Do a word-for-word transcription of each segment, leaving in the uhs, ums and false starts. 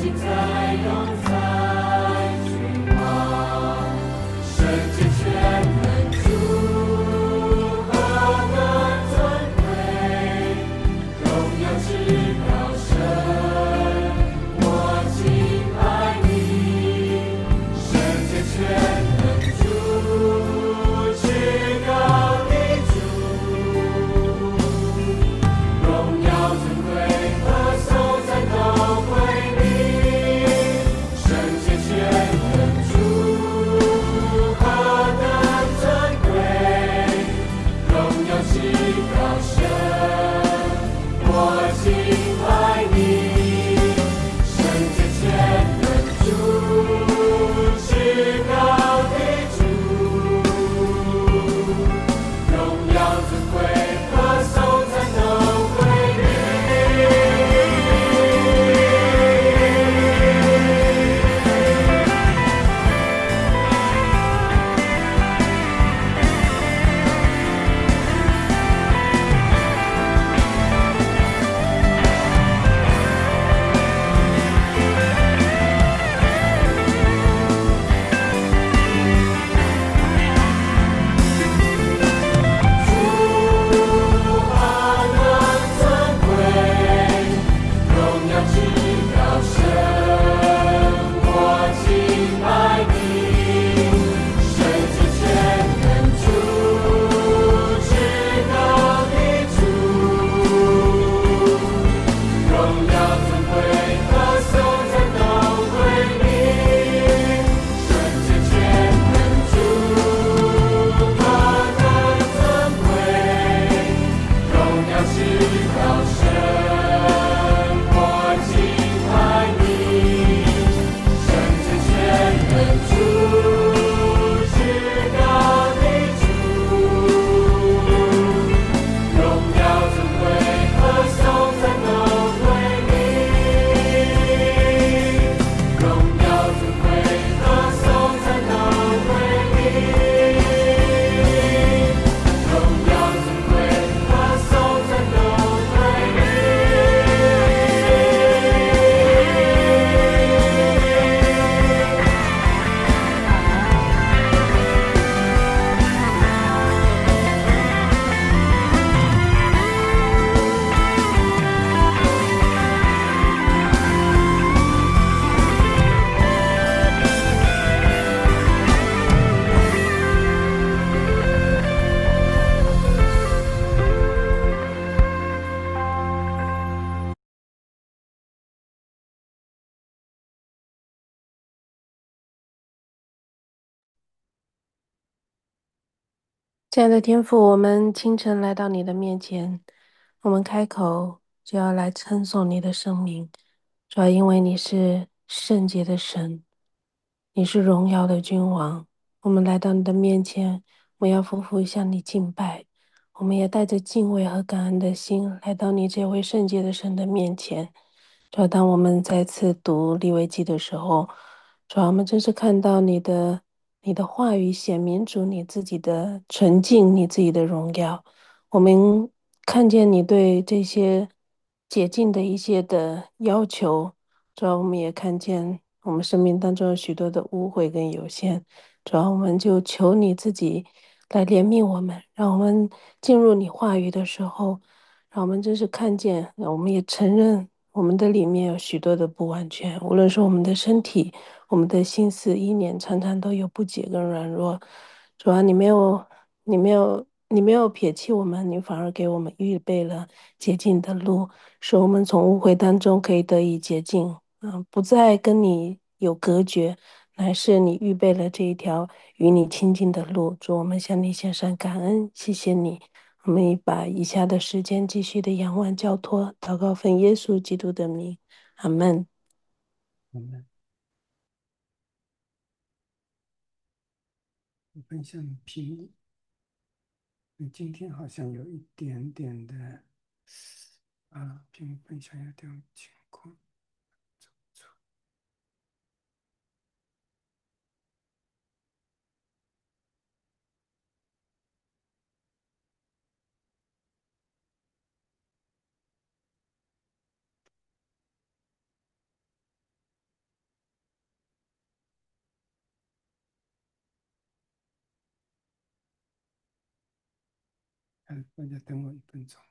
亲爱的天父，我们清晨来到你的面前，我们开口就要来称颂你的生命，主要因为你是圣洁的神，你是荣耀的君王。我们来到你的面前，我们要夫妇向你敬拜，我们也带着敬畏和感恩的心来到你这位圣洁的神的面前。主要当我们再次读利未记的时候，主要我们真是看到你的你的话语显明主你自己的纯净，你自己的荣耀。我们看见你对这些洁净的一些的要求，主要我们也看见我们生命当中有许多的污秽跟有限，主要我们就求你自己来怜悯我们，让我们进入你话语的时候，让我们真是看见，我们也承认我们的里面有许多的不完全，无论是我们的身体，我们的心思意念，常常都有不洁跟软弱。主要你没有，你没有，你没有撇弃我们，你反而给我们预备了洁净的路，使我们从污秽当中可以得以洁净，嗯，不再跟你有隔绝，乃是你预备了这一条与你亲近的路。主，我们向你献上感恩，谢谢你。我们把以下的时间继续的仰望交托，祷告奉耶稣基督的名，阿门。 我们分享屏幕，你今天好像有一点点的啊，屏幕分享有点情况。 嗯，大家等我一分钟。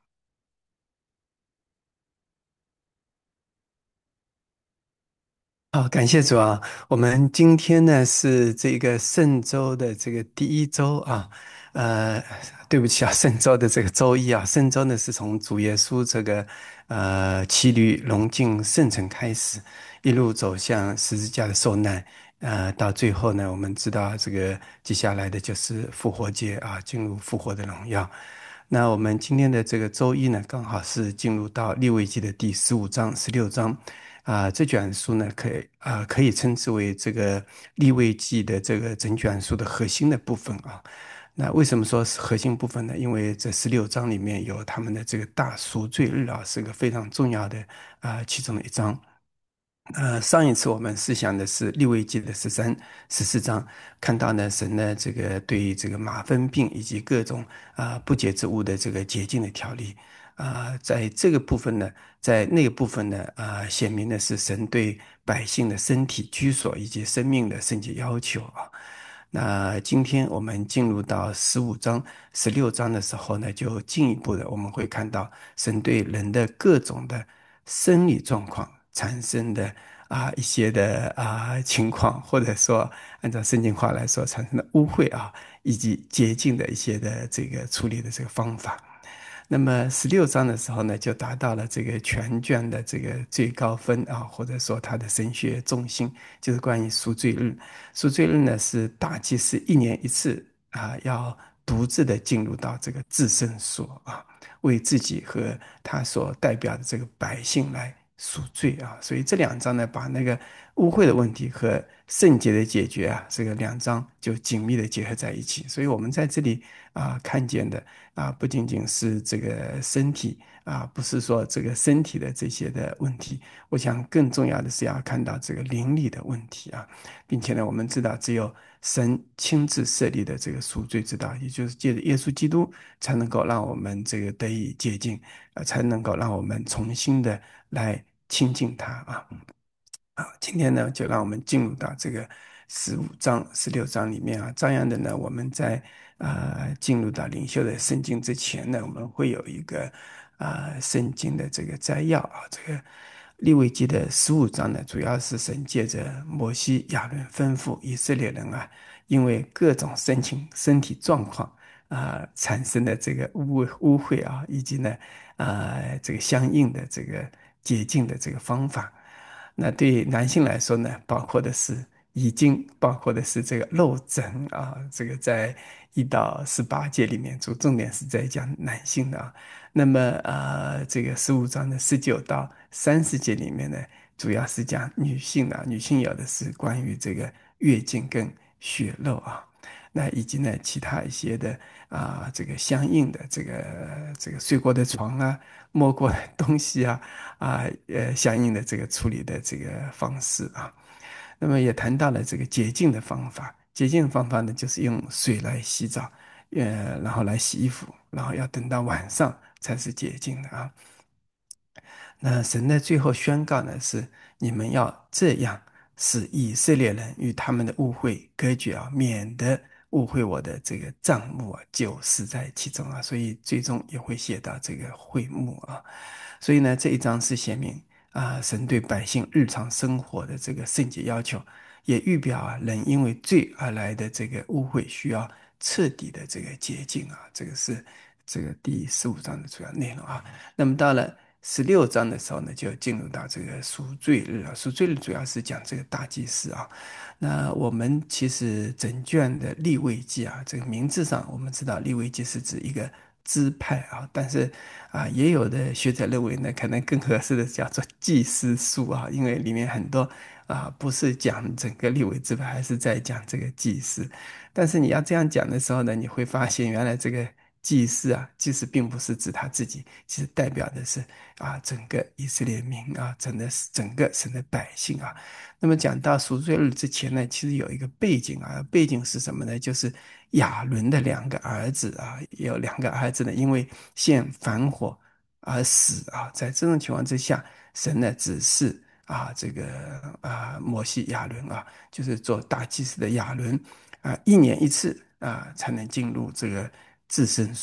好，感谢主啊！我们今天呢是这个圣周的这个第一周啊，呃，对不起啊，圣周的这个周一啊，圣周呢是从主耶稣这个呃骑驴龙进圣城开始，一路走向十字架的受难，呃，到最后呢，我们知道这个接下来的就是复活节啊，进入复活的荣耀。那我们今天的这个周一呢，刚好是进入到利未记的第十五章、十六章。啊、这卷书呢，可以啊、可以称之为这个利未记的这个整卷书的核心的部分啊。那为什么说是核心部分呢？因为这十六章里面有他们的这个大赎罪日啊，是个非常重要的啊、其中的一章。呃，上一次我们思想的是利未记的十三、十四章，看到呢神呢这个对于这个马粪病以及各种啊、不洁之物的这个洁净的条例啊、在这个部分呢，在那个部分呢啊、显明的是神对百姓的身体居所以及生命的圣洁要求啊。那今天我们进入到十五章、十六章的时候呢，就进一步的我们会看到神对人的各种的生理状况产生的啊一些的啊情况，或者说按照圣经话来说产生的污秽啊，以及洁净的一些的这个处理的这个方法。那么十六章的时候呢，就达到了这个全卷的这个最高分啊，或者说它的神学重心，就是关于赎罪日。赎罪日呢是大祭司一年一次啊，要独自的进入到这个至圣所啊，为自己和他所代表的这个百姓来赎罪啊。所以这两章呢，把那个污秽的问题和圣洁的解决啊，这个两章就紧密的结合在一起。所以我们在这里啊看见的啊，不仅仅是这个身体啊，不是说这个身体的这些的问题，我想更重要的是要看到这个灵里的问题啊，并且呢，我们知道只有神亲自设立的这个赎罪之道，也就是借着耶稣基督，才能够让我们这个得以洁净，呃，才能够让我们重新的来亲近他啊。好，今天呢，就让我们进入到这个十五章、十六章里面啊。照样的呢，我们在呃进入到灵修的圣经之前呢，我们会有一个啊、呃圣经的这个摘要啊。这个利未记的十五章呢，主要是神借着摩西、亚伦吩咐以色列人啊，因为各种身情、身体状况啊、产生的这个污污秽啊，以及呢啊、这个相应的这个洁净的这个方法。那对男性来说呢，包括的是遗精，包括的是这个漏诊啊，这个在一到十八节里面，主重点是在讲男性的啊。那么呃，这个十五章的十九到三十节里面呢，主要是讲女性的啊，女性有的是关于这个月经跟血漏啊。那以及呢，其他一些的啊、这个相应的这个这个睡过的床啊，摸过的东西啊，啊，呃，相应的这个处理的这个方式啊，那么也谈到了这个洁净的方法。洁净的方法呢，就是用水来洗澡，呃，然后来洗衣服，然后要等到晚上才是洁净的啊。那神的最后宣告呢是：你们要这样，使以色列人与他们的误会隔绝啊，免得误会我的这个账目啊，就死在其中啊。所以最终也会写到这个会幕啊。所以呢，这一章是写明啊，神对百姓日常生活的这个圣洁要求，也预表啊人因为罪而来的这个污秽，需要彻底的这个洁净啊。这个是这个第十五章的主要内容啊。那么到了十六章的时候呢，就进入到这个赎罪日啊。赎罪日主要是讲这个大祭司啊。那我们其实整卷的立位记啊，这个名字上我们知道立位记是指一个支派啊，但是啊，也有的学者认为呢，可能更合适的叫做祭司书啊，因为里面很多啊不是讲整个立位支派，还是在讲这个祭司。但是你要这样讲的时候呢，你会发现原来这个祭司啊，其实并不是指他自己，其实代表的是啊整个以色列民啊，整个整个神的百姓啊。那么讲到赎罪日之前呢，其实有一个背景啊，背景是什么呢？就是亚伦的两个儿子啊，有两个儿子呢，因为陷反火而死啊。在这种情况之下，神呢指示啊，这个啊摩西亚伦啊，就是做大祭司的亚伦啊，一年一次啊才能进入这个至圣所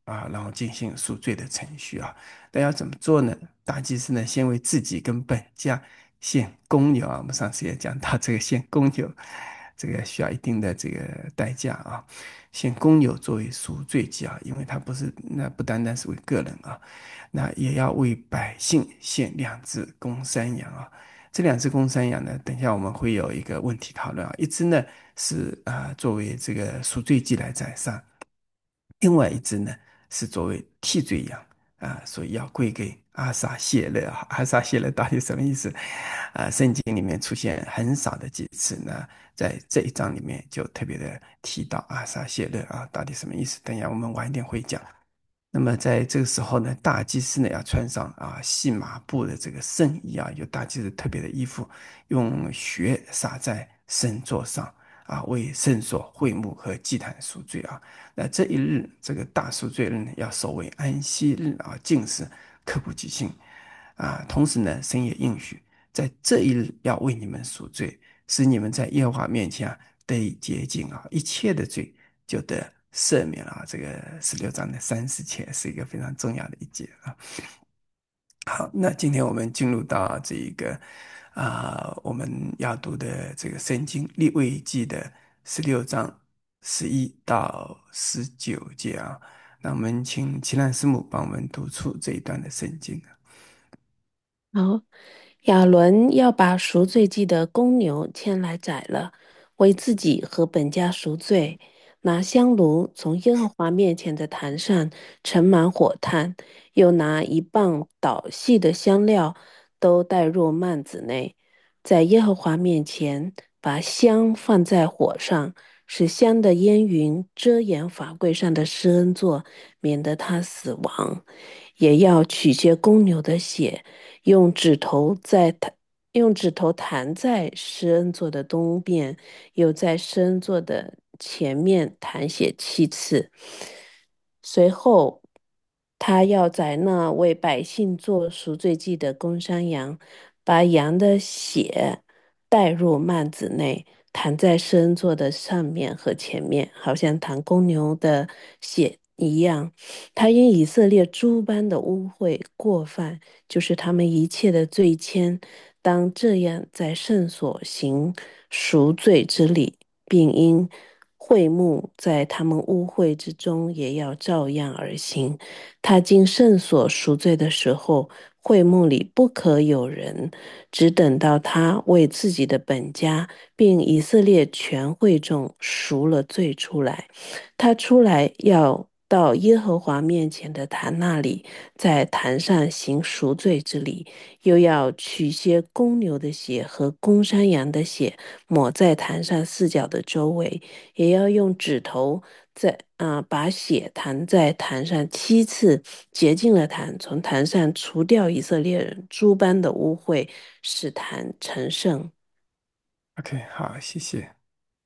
啊，然后进行赎罪的程序啊。那要怎么做呢？大祭司呢，先为自己跟本家献公牛啊。我们上次也讲到，这个献公牛，这个需要一定的这个代价啊。献公牛作为赎罪祭啊，因为它不是那不单单是为个人啊，那也要为百姓献两只公山羊啊。这两只公山羊呢，等一下我们会有一个问题讨论啊。一只呢是啊、呃作为这个赎罪祭来宰杀，另外一只呢是作为替罪羊啊，所以要归给阿撒谢勒啊。阿撒谢勒到底什么意思？啊，圣经里面出现很少的几次呢，在这一章里面就特别的提到阿撒谢勒啊，到底什么意思？等一下我们晚一点会讲。那么在这个时候呢，大祭司呢要穿上啊细麻布的这个圣衣啊，有大祭司特别的衣服，用血洒在圣座上啊，为圣所、会幕和祭坛赎罪啊。那这一日，这个大赎罪日呢，要守为安息日啊，禁食，刻苦己心啊。同时呢，神也应许，在这一日要为你们赎罪，使你们在耶和华面前啊得以洁净啊，一切的罪就得赦免了啊。这个十六章的三十节是一个非常重要的一节啊。好，那今天我们进入到这一个啊、我们要读的这个圣经利未记的十六章十一到十九节啊。那我们请齐兰师母帮我们读出这一段的圣经。 好，亚伦要把赎罪祭的公牛牵来宰了，为自己和本家赎罪。拿香炉从耶和华面前的坛上盛满火炭，又拿一磅捣细的香料，都带入幔子内，在耶和华面前把香放在火上，使香的烟云遮掩法柜上的施恩座，免得他死亡。也要取些公牛的血。用指头在弹，用指头弹在施恩座的东面，又在施恩座的前面弹血七次。随后，他要在那为百姓做赎罪祭的公山羊，把羊的血带入幔子内，弹在施恩座的上面和前面，好像弹公牛的血一样。他因以色列诸般的污秽过犯，就是他们一切的罪愆，当这样在圣所行赎罪之礼，并因会幕在他们污秽之中，也要照样而行。他进圣所赎罪的时候，会幕里不可有人，只等到他为自己的本家，并以色列全会众赎了罪出来。他出来要到耶和华面前的坛那里，在坛上行赎罪之礼，又要取些公牛的血和公山羊的血，抹在坛上四角的周围，也要用指头在啊、把血弹在坛上七次，洁净了坛，从坛上除掉以色列人诸般的污秽，使坛成圣。 OK，好，谢谢。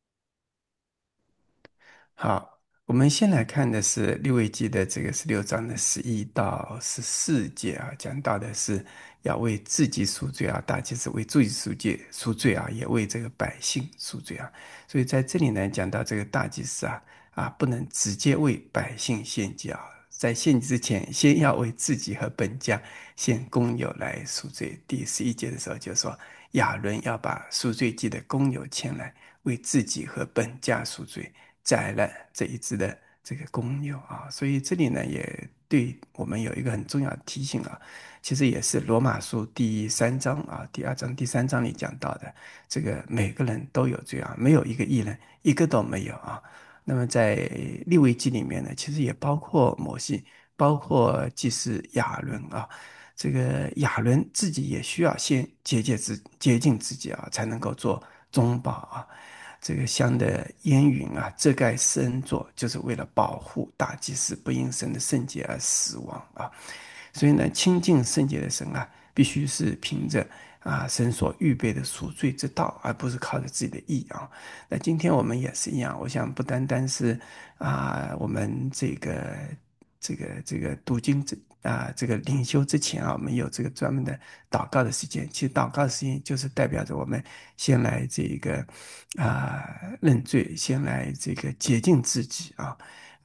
好，我们先来看的是利未记的这个十六章的十一到十四节啊，讲到的是要为自己赎罪啊，大祭司为自己赎罪赎罪啊，也为这个百姓赎罪啊。所以在这里呢，讲到这个大祭司啊啊，不能直接为百姓献祭啊，在献祭之前，先要为自己和本家献公牛来赎罪。第十一节的时候就说，亚伦要把赎罪祭的公牛牵来，为自己和本家赎罪。宰了这一只的这个公牛啊，所以这里呢也对我们有一个很重要的提醒啊，其实也是罗马书第三章啊、第二章、第三章里讲到的，这个每个人都有罪啊，没有一个义人，一个都没有啊。那么在利未记里面呢，其实也包括摩西，包括祭司亚伦啊，这个亚伦自己也需要先洁净自洁净自己啊，才能够做中保啊。这个香的烟云啊，遮盖施恩座，就是为了保护大祭司不因神的圣洁而死亡啊。所以呢，亲近圣洁的神啊，必须是凭着啊神所预备的赎罪之道，而不是靠着自己的义啊。那今天我们也是一样，我想不单单是啊我们这个这个这个读经之啊这个灵修之前啊，我们有这个专门的祷告的时间。其实祷告的时间就是代表着我们先来这个啊认罪，先来这个洁净自己啊。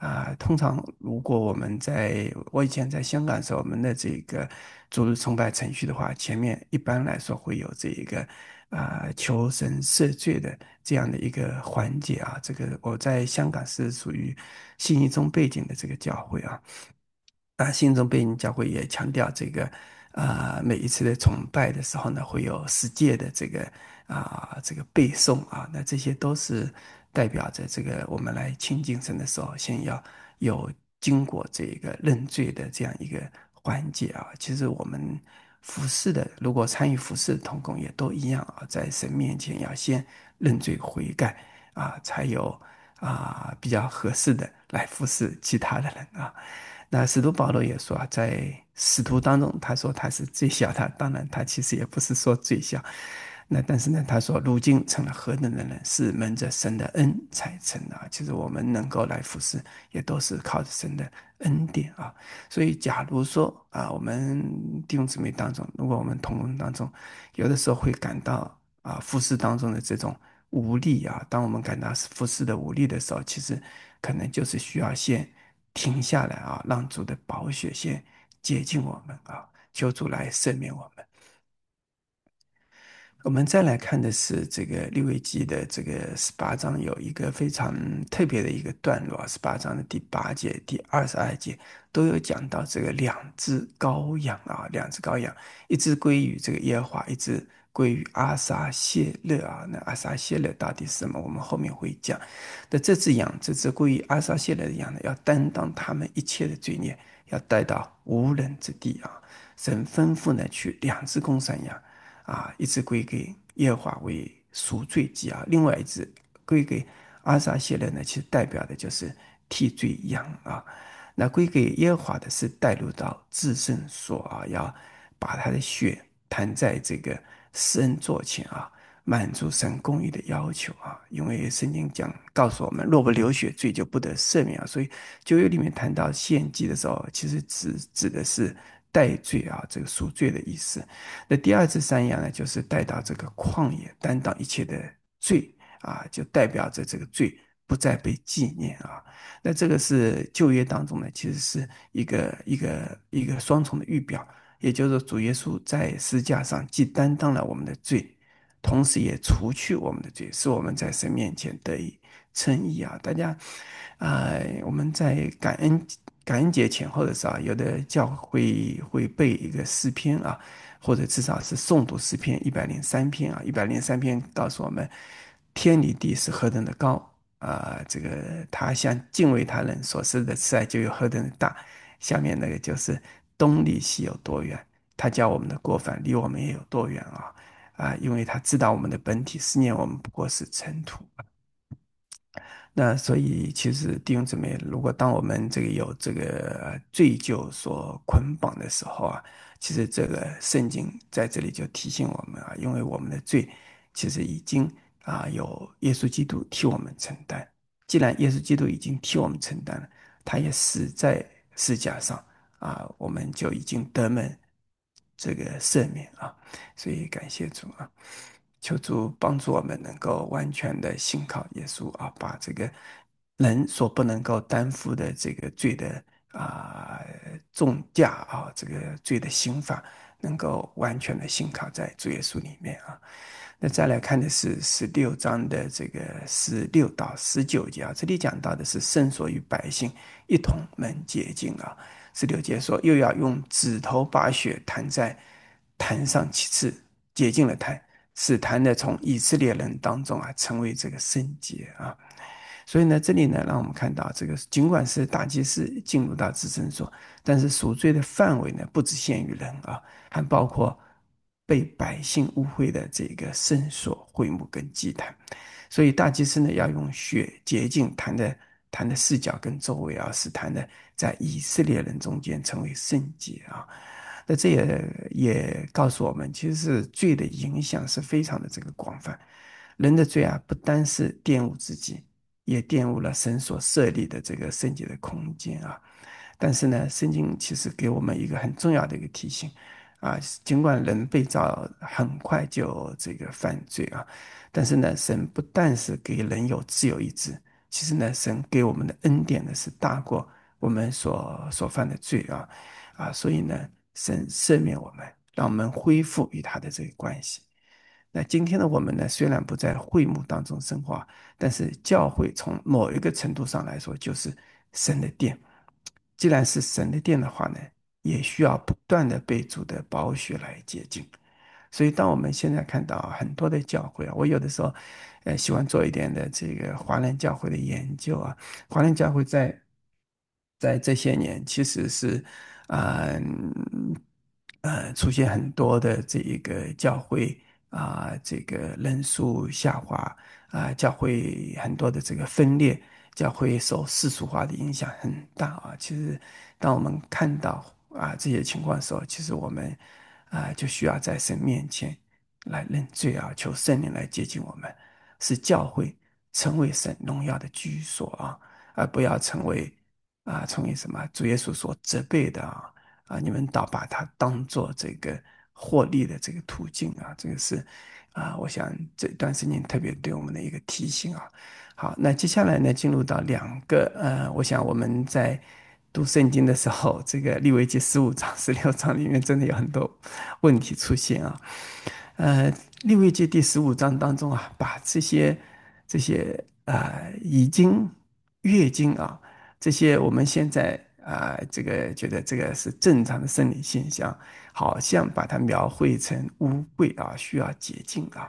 啊，通常如果我们在我以前在香港的时候，我们的这个主日崇拜程序的话，前面一般来说会有这一个啊求神赦罪的这样的一个环节啊。这个我在香港是属于信义宗背景的这个教会啊。啊，信众背景教会也强调这个，啊、每一次的崇拜的时候呢，会有十诫的这个啊、这个背诵啊，那这些都是代表着这个我们来亲近神的时候，先要有经过这个认罪的这样一个环节啊。其实我们服侍的，如果参与服侍的同工也都一样啊，在神面前要先认罪悔改啊，才有啊比较合适的来服侍其他的人啊。那使徒保罗也说啊，在使徒当中，他说他是最小的。当然，他其实也不是说最小。那但是呢，他说如今成了何等的人，是蒙着神的恩才成的啊。其实我们能够来服侍，也都是靠着神的恩典啊。所以，假如说啊，我们弟兄姊妹当中，如果我们同工当中，有的时候会感到啊服侍当中的这种无力啊，当我们感到服侍的无力的时候，其实可能就是需要先停下来啊，让主的宝血先洁净我们啊，求主来赦免我们。我们再来看的是这个利未记的这个十八章，有一个非常特别的一个段落，十八章的第八节、第二十二节都有讲到这个两只羔羊啊，两只羔羊，一只归于这个耶和华，一只归于阿撒谢勒啊。那阿撒谢勒到底是什么？我们后面会讲。那这只羊，这只归于阿撒谢勒的羊呢，要担当他们一切的罪孽，要带到无人之地啊。神吩咐呢，取两只公山羊。啊，一只归给耶和华为赎罪祭啊，另外一只归给阿撒谢勒呢，其实代表的就是替罪羊啊。那归给耶和华的是带入到至圣所啊，要把他的血弹在这个施恩座前啊，满足神公义的要求啊。因为圣经讲告诉我们，若不流血，罪就不得赦免啊。所以旧约里面谈到献祭的时候，其实指指的是代罪啊，这个赎罪的意思。那第二只山羊呢，就是带到这个旷野，担当一切的罪啊，就代表着这个罪不再被纪念啊。那这个是旧约当中呢，其实是一个一个一个双重的预表，也就是说，主耶稣在十字架上既担当了我们的罪，同时也除去我们的罪，使我们在神面前得以称义啊。大家啊、呃我们在感恩感恩节前后的时候啊，有的教会会背一个诗篇啊，或者至少是诵读诗篇一百零三篇啊。一百零三篇告诉我们，天离地是何等的高啊、这个他向敬畏他人所施的慈爱就有何等的大。下面那个就是东离西有多远，他叫我们的过犯离我们也有多远啊啊！因为他知道我们的本体，思念我们不过是尘土。那所以，其实弟兄姊妹，如果当我们这个有这个罪疚所捆绑的时候啊，其实这个圣经在这里就提醒我们啊，因为我们的罪其实已经啊有耶稣基督替我们承担。既然耶稣基督已经替我们承担了，他也死在十字架上啊，我们就已经得蒙这个赦免啊。所以感谢主啊。求主帮助我们能够完全的信靠耶稣啊，把这个人所不能够担负的这个罪的啊、重价啊，这个罪的刑罚，能够完全的信靠在主耶稣里面啊。那再来看的是十六章的这个十六到十九节啊，这里讲到的是圣所与百姓一同门洁净啊。十六节说，又要用指头把血弹在坛上七次，洁净了坛，使坛呢从以色列人当中啊成为这个圣洁啊。所以呢，这里呢，让我们看到这个，尽管是大祭司进入到至圣所，但是赎罪的范围呢，不只限于人啊，还包括被百姓污秽的这个圣所、会幕跟祭坛。所以大祭司呢，要用血洁净坛的坛的四角跟周围啊，使坛呢在以色列人中间成为圣洁啊。那这也也告诉我们，其实是罪的影响是非常的这个广泛。人的罪啊，不单是玷污自己，也玷污了神所设立的这个圣洁的空间啊。但是呢，圣经其实给我们一个很重要的一个提醒啊，尽管人被造很快就这个犯罪啊，但是呢，神不但是给人有自由意志， 其实呢，神给我们的恩典呢是大过我们所所犯的罪啊啊，所以呢，神赦免我们，让我们恢复与他的这个关系。那今天的我们呢，虽然不在会幕当中生活，但是教会从某一个程度上来说，就是神的殿。既然是神的殿的话呢，也需要不断的被主的宝血来洁净。所以，当我们现在看到很多的教会啊，我有的时候，呃，喜欢做一点的这个华人教会的研究啊。华人教会在在这些年其实是，嗯呃，出现很多的这一个教会啊、这个人数下滑啊、教会很多的这个分裂，教会受世俗化的影响很大啊。其实，当我们看到啊这些情况的时候，其实我们啊就需要在神面前来认罪啊，求圣灵来接近我们，使教会成为神荣耀的居所啊。而不要成为啊，成为什么主耶稣所责备的啊啊，你们倒把它当做这个获利的这个途径啊，这个是啊，我想这段时间特别对我们的一个提醒啊。好，那接下来呢，进入到两个呃，我想我们在读圣经的时候，这个利未记十五章、十六章里面真的有很多问题出现啊。呃，利未记第十五章当中啊，把这些这些啊、已经月经啊，这些我们现在啊、这个觉得这个是正常的生理现象，好像把它描绘成污秽啊，需要洁净啊。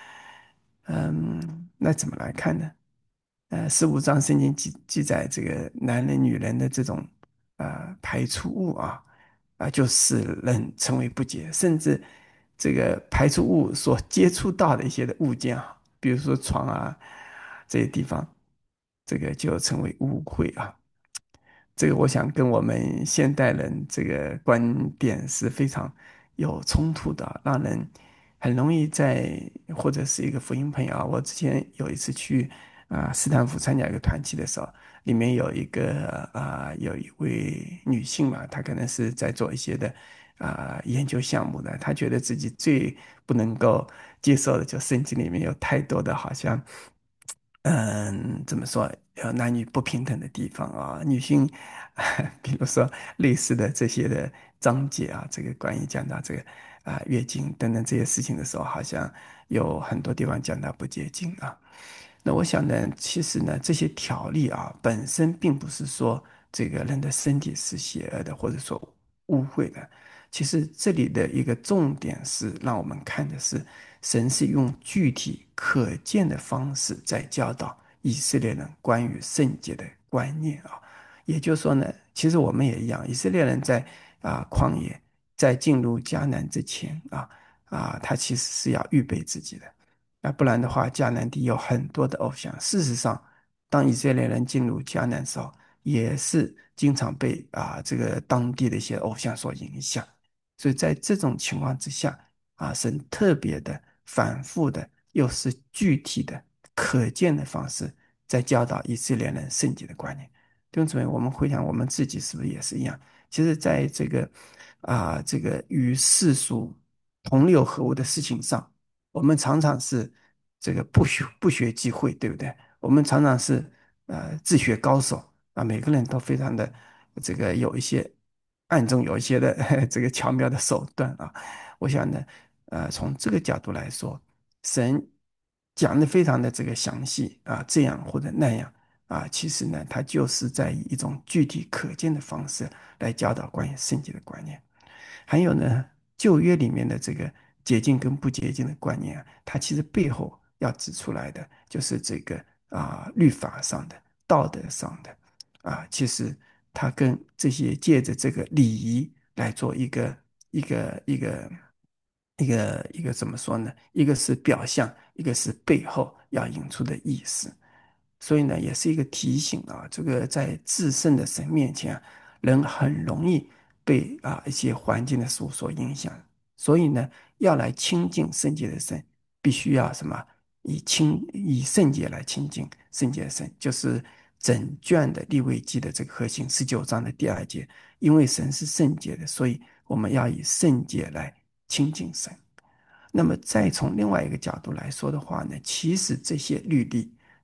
嗯，那怎么来看呢？呃，十五章圣经记记载这个男人、女人的这种呃排出物啊，啊、就使人成为不洁，甚至这个排出物所接触到的一些的物件啊，比如说床啊这些地方，这个就成为污秽啊。这个我想跟我们现代人这个观点是非常有冲突的，让人很容易在或者是一个福音朋友啊。我之前有一次去啊、斯坦福参加一个团契的时候，里面有一个啊、有一位女性嘛，她可能是在做一些的啊、研究项目的，她觉得自己最不能够接受的就圣经里面有太多的好像。嗯，怎么说？呃，男女不平等的地方啊，女性，比如说类似的这些的章节啊，这个关于讲到这个啊、月经等等这些事情的时候，好像有很多地方讲到不洁净啊。那我想呢，其实呢，这些条例啊，本身并不是说这个人的身体是邪恶的，或者说污秽的。其实这里的一个重点是让我们看的是，神是用具体可见的方式在教导以色列人关于圣洁的观念啊。也就是说呢，其实我们也一样，以色列人在啊旷野，在进入迦南之前啊啊，他其实是要预备自己的。那不然的话，迦南地有很多的偶像。事实上，当以色列人进入迦南的时候，也是经常被啊这个当地的一些偶像所影响。所以在这种情况之下，啊，神特别的、反复的，又是具体的、可见的方式，在教导以色列人圣洁的观念。弟兄姊妹，我们回想我们自己是不是也是一样？其实，在这个啊这个与世俗同流合污的事情上，我们常常是这个不学不学即会，对不对？我们常常是呃自学高手啊，每个人都非常的这个有一些暗中有一些的这个巧妙的手段啊。我想呢，呃，从这个角度来说，神讲的非常的这个详细啊，这样或者那样啊，其实呢，他就是在以一种具体可见的方式来教导关于圣洁的观念。还有呢，旧约里面的这个洁净跟不洁净的观念啊，它其实背后要指出来的就是这个啊、律法上的、道德上的啊，其实它跟这些借着这个礼仪来做一个一个一个一个一个怎么说呢？一个是表象，一个是背后要引出的意思。所以呢，也是一个提醒啊，这个在至圣的神面前啊，人很容易被啊一些环境的事物所影响。所以呢，要来亲近圣洁的神，必须要什么？以亲以圣洁来亲近圣洁的神，就是整卷的利未记的这个核心，十九章的第二节。因为神是圣洁的，所以我们要以圣洁来亲近神。那么再从另外一个角度来说的话呢，其实这些律例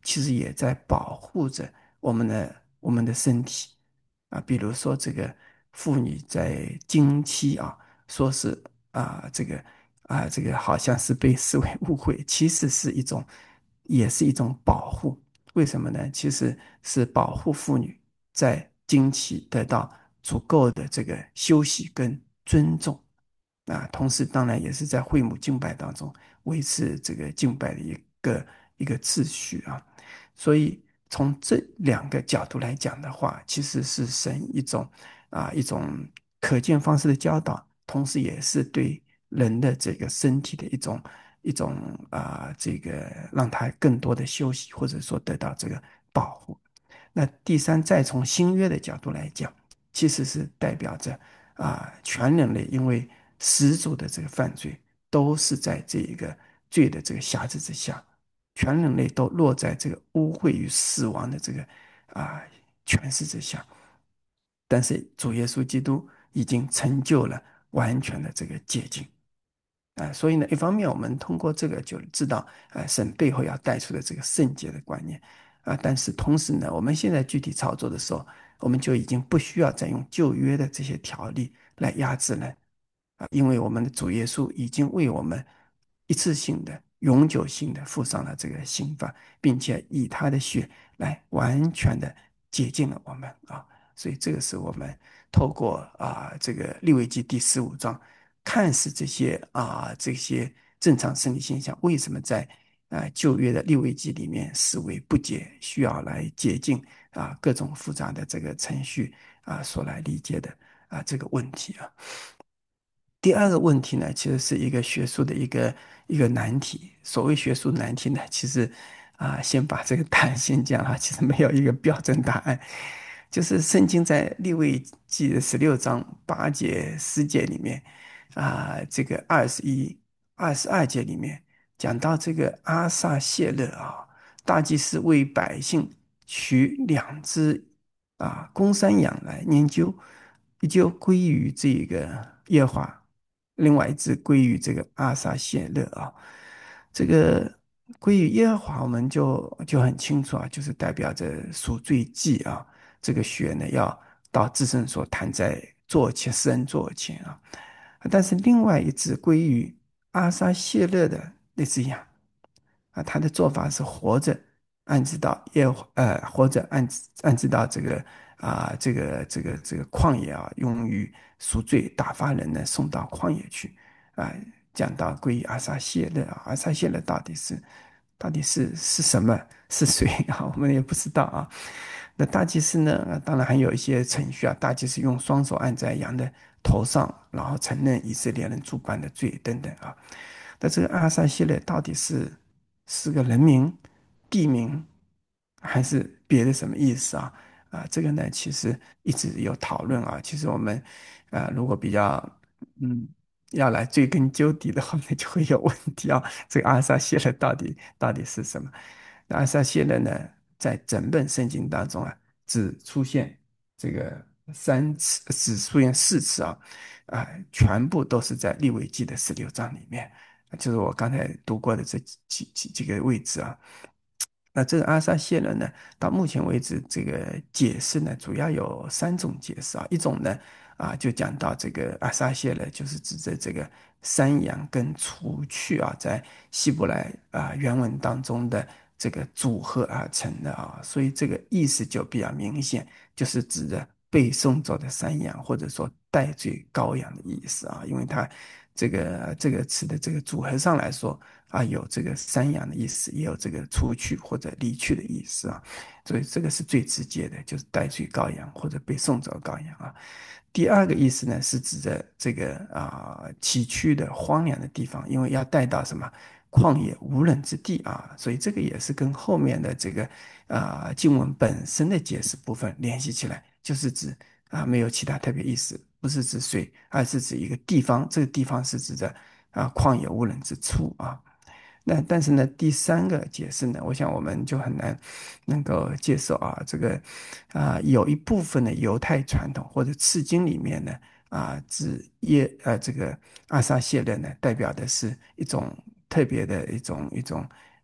其实也在保护着我们的我们的身体啊。比如说这个妇女在经期啊，说是啊这个啊这个好像是被视为误会，其实是一种也是一种保护。为什么呢？其实是保护妇女在经期得到足够的这个休息跟尊重啊，同时当然也是在会母敬拜当中维持这个敬拜的一个一个秩序啊。所以从这两个角度来讲的话，其实是神一种啊一种可见方式的教导，同时也是对人的这个身体的一种一种啊这个让他更多的休息，或者说得到这个保护。那第三，再从新约的角度来讲，其实是代表着啊，全人类因为始祖的这个犯罪，都是在这一个罪的这个辖制之下，全人类都落在这个污秽与死亡的这个啊权势之下。但是主耶稣基督已经成就了完全的这个洁净。啊，所以呢，一方面我们通过这个就知道，啊，神背后要带出的这个圣洁的观念，啊，但是同时呢，我们现在具体操作的时候，我们就已经不需要再用旧约的这些条例来压制人，啊，因为我们的主耶稣已经为我们一次性的、永久性的付上了这个刑罚，并且以他的血来完全的洁净了我们啊，所以这个是我们透过啊这个利未记第十五章。看似这些啊这些正常生理现象，为什么在啊旧约的利未记里面视为不洁，需要来洁净啊各种复杂的这个程序啊所来理解的啊这个问题啊。第二个问题呢，其实是一个学术的一个一个难题。所谓学术难题呢，其实啊，先把这个答案先讲了，其实没有一个标准答案。就是圣经在利未记的十六章八节、十节里面啊，这个二十一、二十二节里面讲到这个阿撒谢勒啊，大祭司为百姓取两只啊公山羊来研究，一就归于这个耶和华，另外一只归于这个阿撒谢勒啊。这个归于耶和华，我们就就很清楚啊，就是代表着赎罪祭啊。这个血呢，要到至圣所弹在座前，施恩座前啊。但是另外一只归于阿撒谢勒的那只羊啊，他的做法是活着安置到耶呃，活着安置安置到这个啊，这个这个这个旷野啊，用于赎罪，打发人呢送到旷野去啊。讲到归于阿撒谢勒啊，阿撒谢勒到底是到底是是什么？是谁啊？我们也不知道啊。那大祭司呢？呃当然还有一些程序啊。大祭司用双手按在羊的头上，然后承认以色列人诸般的罪等等啊。那这个阿撒谢勒到底是是个人名、地名，还是别的什么意思啊？啊，这个呢，其实一直有讨论啊。其实我们啊，如果比较嗯要来追根究底的话呢，就会有问题啊。这个阿撒谢勒到底到底是什么？那阿撒谢勒呢，在整本圣经当中啊，只出现这个三次，只出现四次啊，啊，全部都是在利未记的十六章里面，就是我刚才读过的这几几几个位置啊。那这个阿撒谢勒呢，到目前为止，这个解释呢，主要有三种解释啊。一种呢，啊，就讲到这个阿撒谢勒，就是指着这个山羊跟除去啊，在希伯来啊原文当中的这个组合而成的啊，所以这个意思就比较明显，就是指着被送走的山羊，或者说代罪羔羊的意思啊，因为它这个这个词的这个组合上来说。啊，有这个山羊的意思，也有这个出去或者离去的意思啊，所以这个是最直接的，就是带去羔羊或者被送走羔羊啊。第二个意思呢，是指着这个啊崎岖的荒凉的地方，因为要带到什么旷野无人之地啊，所以这个也是跟后面的这个啊经文本身的解释部分联系起来，就是指啊没有其他特别意思，不是指水，而是指一个地方，这个地方是指着啊旷野无人之处啊。那但是呢，第三个解释呢，我想我们就很难能够接受啊。这个啊，有一部分的犹太传统或者次经里面呢，啊，指耶呃这个阿撒谢勒呢，代表的是一种特别的一种一种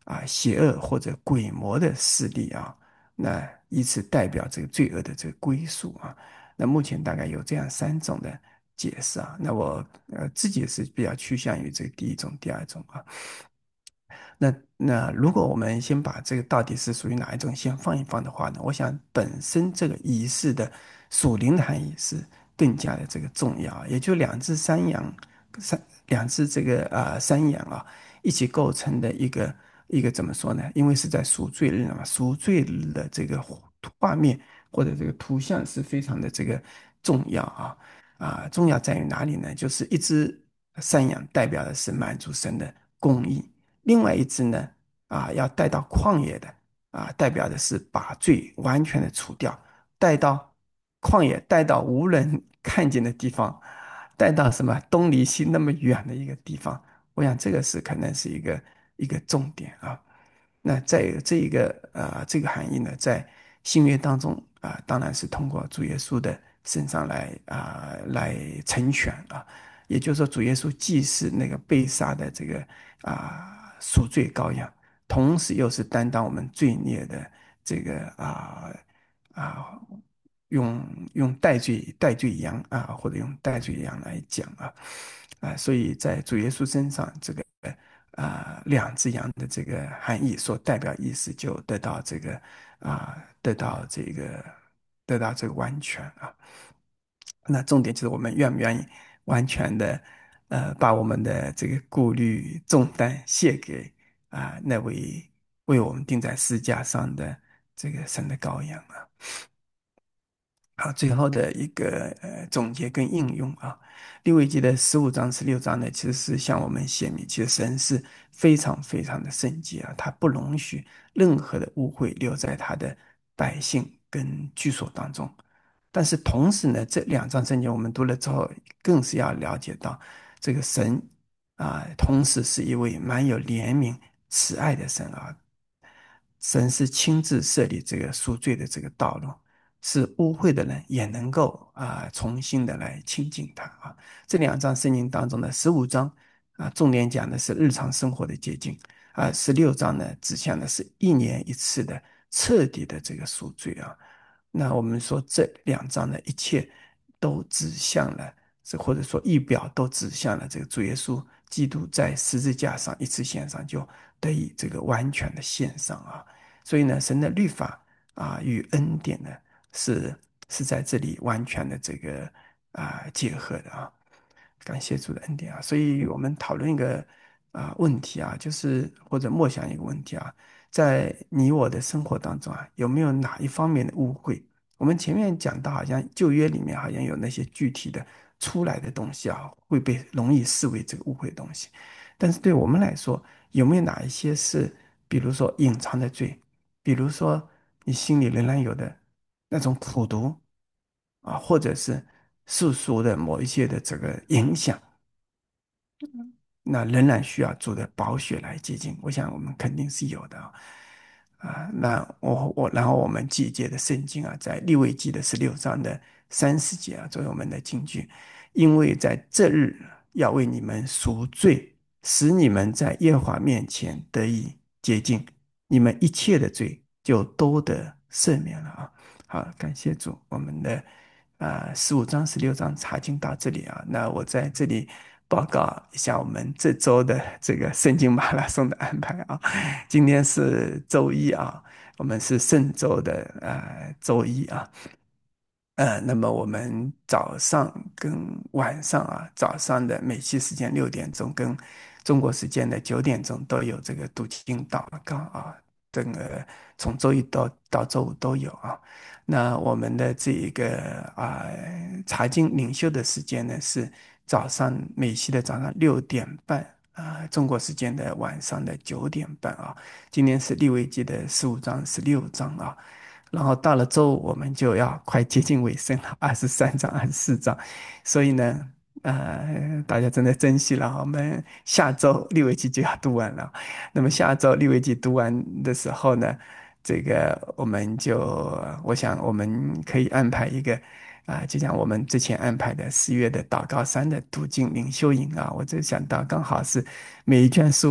啊邪恶或者鬼魔的势力啊，那以此代表这个罪恶的这个归属啊。那目前大概有这样三种的解释啊。那我呃自己是比较趋向于这个第一种、第二种啊。那那如果我们先把这个到底是属于哪一种先放一放的话呢，我想本身这个仪式的属灵的含义是更加的这个重要，也就两只山羊，山两只这个啊、山羊啊一起构成的一个一个怎么说呢？因为是在赎罪日嘛，赎罪日的这个画面或者这个图像是非常的这个重要啊啊，重要在于哪里呢？就是一只山羊代表的是满足神的公义。另外一只呢，啊，要带到旷野的，啊，代表的是把罪完全的除掉，带到旷野，带到无人看见的地方，带到什么东离西那么远的一个地方。我想这个是可能是一个一个重点啊。那在这一个呃这个含义呢，在新约当中啊、当然是通过主耶稣的身上来啊、来成全啊。也就是说，主耶稣既是那个被杀的这个啊、赎罪羔羊，同时又是担当我们罪孽的这个啊啊、用用代罪代罪羊啊，或者用代罪羊来讲啊啊，所以在主耶稣身上这个。啊、两只羊的这个含义所代表意思就得到这个啊、得到这个得到这个完全啊。那重点就是我们愿不愿意完全的呃把我们的这个顾虑重担卸给啊、那位为我们钉在十字架上的这个神的羔羊啊。好，最后的一个呃总结跟应用啊，利未记的十五章、十六章呢，其实是向我们显明，其实神是非常非常的圣洁啊，他不容许任何的污秽留在他的百姓跟居所当中。但是同时呢，这两章圣经我们读了之后，更是要了解到，这个神啊，同时是一位蛮有怜悯、慈爱的神啊。神是亲自设立这个赎罪的这个道路，是污秽的人也能够啊、重新的来亲近他啊。这两章圣经当中的十五章啊，重点讲的是日常生活的洁净啊，十六章呢指向的是一年一次的彻底的这个赎罪啊。那我们说这两章的一切都指向了，这或者说预表都指向了这个主耶稣基督在十字架上一次献上就得以这个完全的献上啊。所以呢，神的律法啊与恩典呢是是在这里完全的这个啊结合的啊。感谢主的恩典啊！所以我们讨论一个啊问题啊，就是或者默想一个问题啊，在你我的生活当中啊，有没有哪一方面的误会？我们前面讲到，好像旧约里面好像有那些具体的出来的东西啊，会被容易视为这个误会的东西。但是对我们来说，有没有哪一些是，比如说隐藏的罪，比如说你心里仍然有的那种苦毒啊，或者是世俗的某一些的这个影响，那仍然需要主的宝血来洁净。我想我们肯定是有的啊。啊，那我我然后我们季节的圣经啊，在利未记的十六章的三十节啊，作为我们的金句，因为在这日要为你们赎罪，使你们在耶和华面前得以洁净，你们一切的罪就都得赦免了啊。好，感谢主，我们的啊十五章、十六章查经到这里啊，那我在这里报告一下我们这周的这个圣经马拉松的安排啊。今天是周一啊，我们是圣周的呃周一啊。呃，那么我们早上跟晚上啊，早上的美西时间六点钟，跟中国时间的九点钟都有这个读经祷告啊，这个从周一到到周五都有啊。那我们的这一个啊查经领袖的时间呢是早上美西的早上六点半啊，中国时间的晚上的九点半啊。今天是利未记的十五章、十六章啊。然后到了周五，我们就要快接近尾声了，二十三章、二十四章，所以呢，呃，大家真的珍惜了。我们下周利未记就要读完了，那么下周利未记读完的时候呢，这个我们就，我想我们可以安排一个啊、就像我们之前安排的四月的祷告山的读经灵修营啊，我就想到刚好是每一卷书。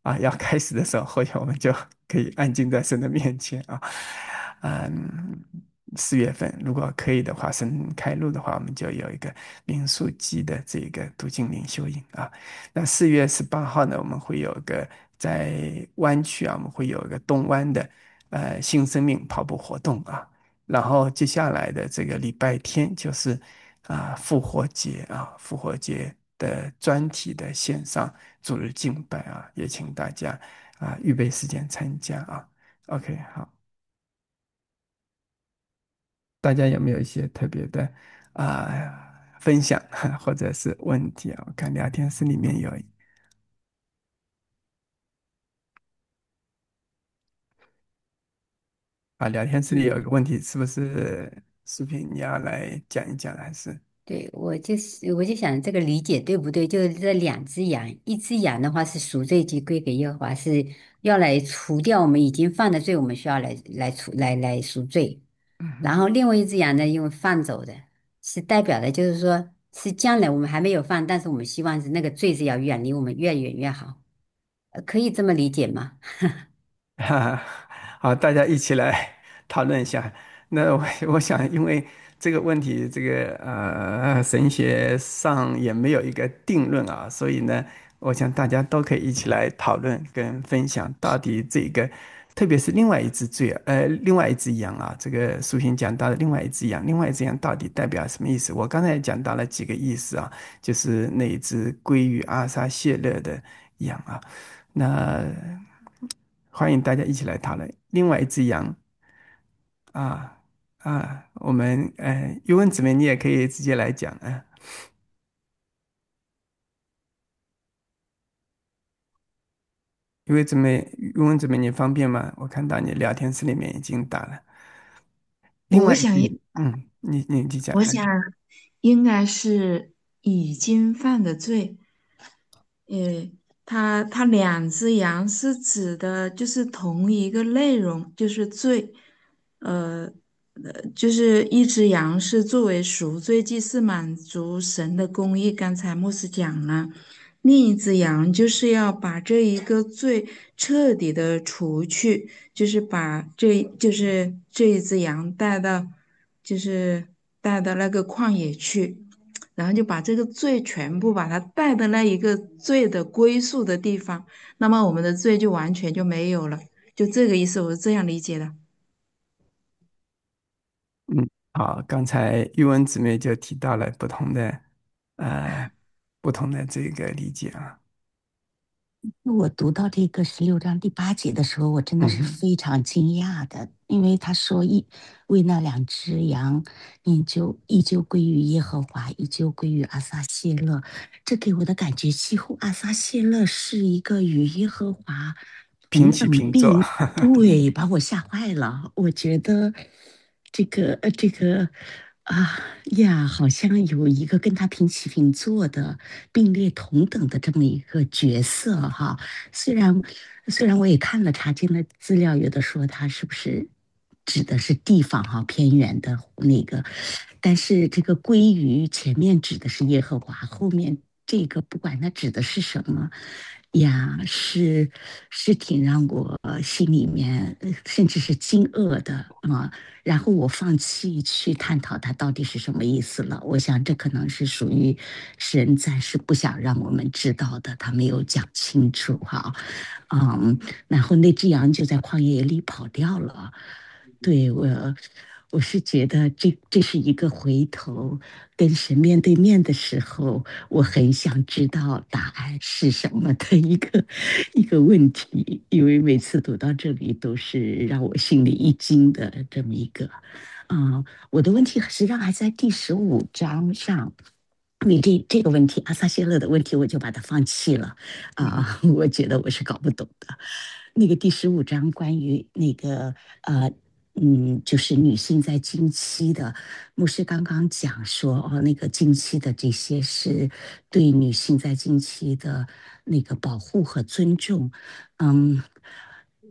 啊要开始的时候，或许我们就可以安静在神的面前啊。嗯，四月份如果可以的话，神开路的话，我们就有一个民数记的这个读经灵修营啊。那四月十八号呢，我们会有一个在湾区啊，我们会有一个东湾的呃新生命跑步活动啊。然后接下来的这个礼拜天就是啊复活节啊，复活节的专题的线上主日敬拜啊，也请大家啊预备时间参加啊。OK，好，大家有没有一些特别的啊分享或者是问题啊？我看聊天室里面有啊，聊天室里有一个问题，是不是视频你要来讲一讲，还是？ 对，我就是我就想这个理解对不对？就是这两只羊，一只羊的话是赎罪祭归给耶和华，是要来除掉我们已经犯的罪，我们需要来来除来来赎罪。 嗯哼。 然后另外一只羊呢，因为放走的，是代表的就是说是将来我们还没有犯，但是我们希望是那个罪是要远离我们越远越好，呃可以这么理解吗？ 哈，好，大家一起来讨论一下。那我我想，因为这个问题，这个呃神学上也没有一个定论啊，所以呢，我想大家都可以一起来讨论跟分享，到底这个，特别是另外一只罪，呃，另外一只羊啊，这个书信讲到的另外一只羊，另外一只羊到底代表什么意思？我刚才也讲到了几个意思啊，就是那一只归于阿撒谢勒的羊啊。那欢迎大家一起来讨论。另外一只羊啊啊，我们呃，尤文姊妹，你也可以直接来讲啊。尤文姊妹，尤文姊妹，你方便吗？我看到你聊天室里面已经打了。另外一只， 我想， 嗯，你你你讲看看。 我想应该是已经犯的罪。呃，它它两只羊是指的就是同一个内容，就是罪。呃呃，就是一只羊是作为赎罪祭，是满足神的公义。刚才牧师讲了，另一只羊就是要把这一个罪彻底的除去，就是把这就是这一只羊带到，就是带到那个旷野去。然后就把这个罪全部把它带到那一个罪的归宿的地方，那么我们的罪就完全就没有了，就这个意思，我是这样理解的。 嗯，好，刚才玉文姊妹就提到了不同的呃不同的这个理解啊。 我读到这个十六章第八节的时候，我真的是嗯非常惊讶的，因为他说一为那两只羊，你就依旧归于耶和华，依旧归于阿撒谢勒。这给我的感觉，几乎阿撒谢勒是一个与耶和华平平起平坐。 等并，对，把我吓坏了。我觉得这个呃这个啊呀，好像有一个跟他平起平坐的。并列同等的这么一个角色哈。虽然虽然我也看了查经的资料，有的说他是不是指的是地方哈偏远的那个，但是这个归于前面指的是耶和华，后面这个不管它指的是什么呀，是是挺让我心里面呃甚至是惊愕的啊。然后我放弃去探讨它到底是什么意思了。我想这可能是属于神暂时不想让我们知道的，他没有讲清楚哈。嗯，然后那只羊就在旷野里跑掉了。对我，我是觉得这这是一个回头跟神面对面的时候，我很想知道答案是什么的一个一个问题，因为每次读到这里都是让我心里一惊的这么一个。嗯，我的问题实际上还在第十五章上。因为这这个问题，阿萨谢勒的问题，我就把它放弃了啊，我觉得我是搞不懂的。那个第十五章关于那个呃嗯，就是女性在经期的，牧师刚刚讲说哦，那个经期的这些是对女性在经期的那个保护和尊重。嗯，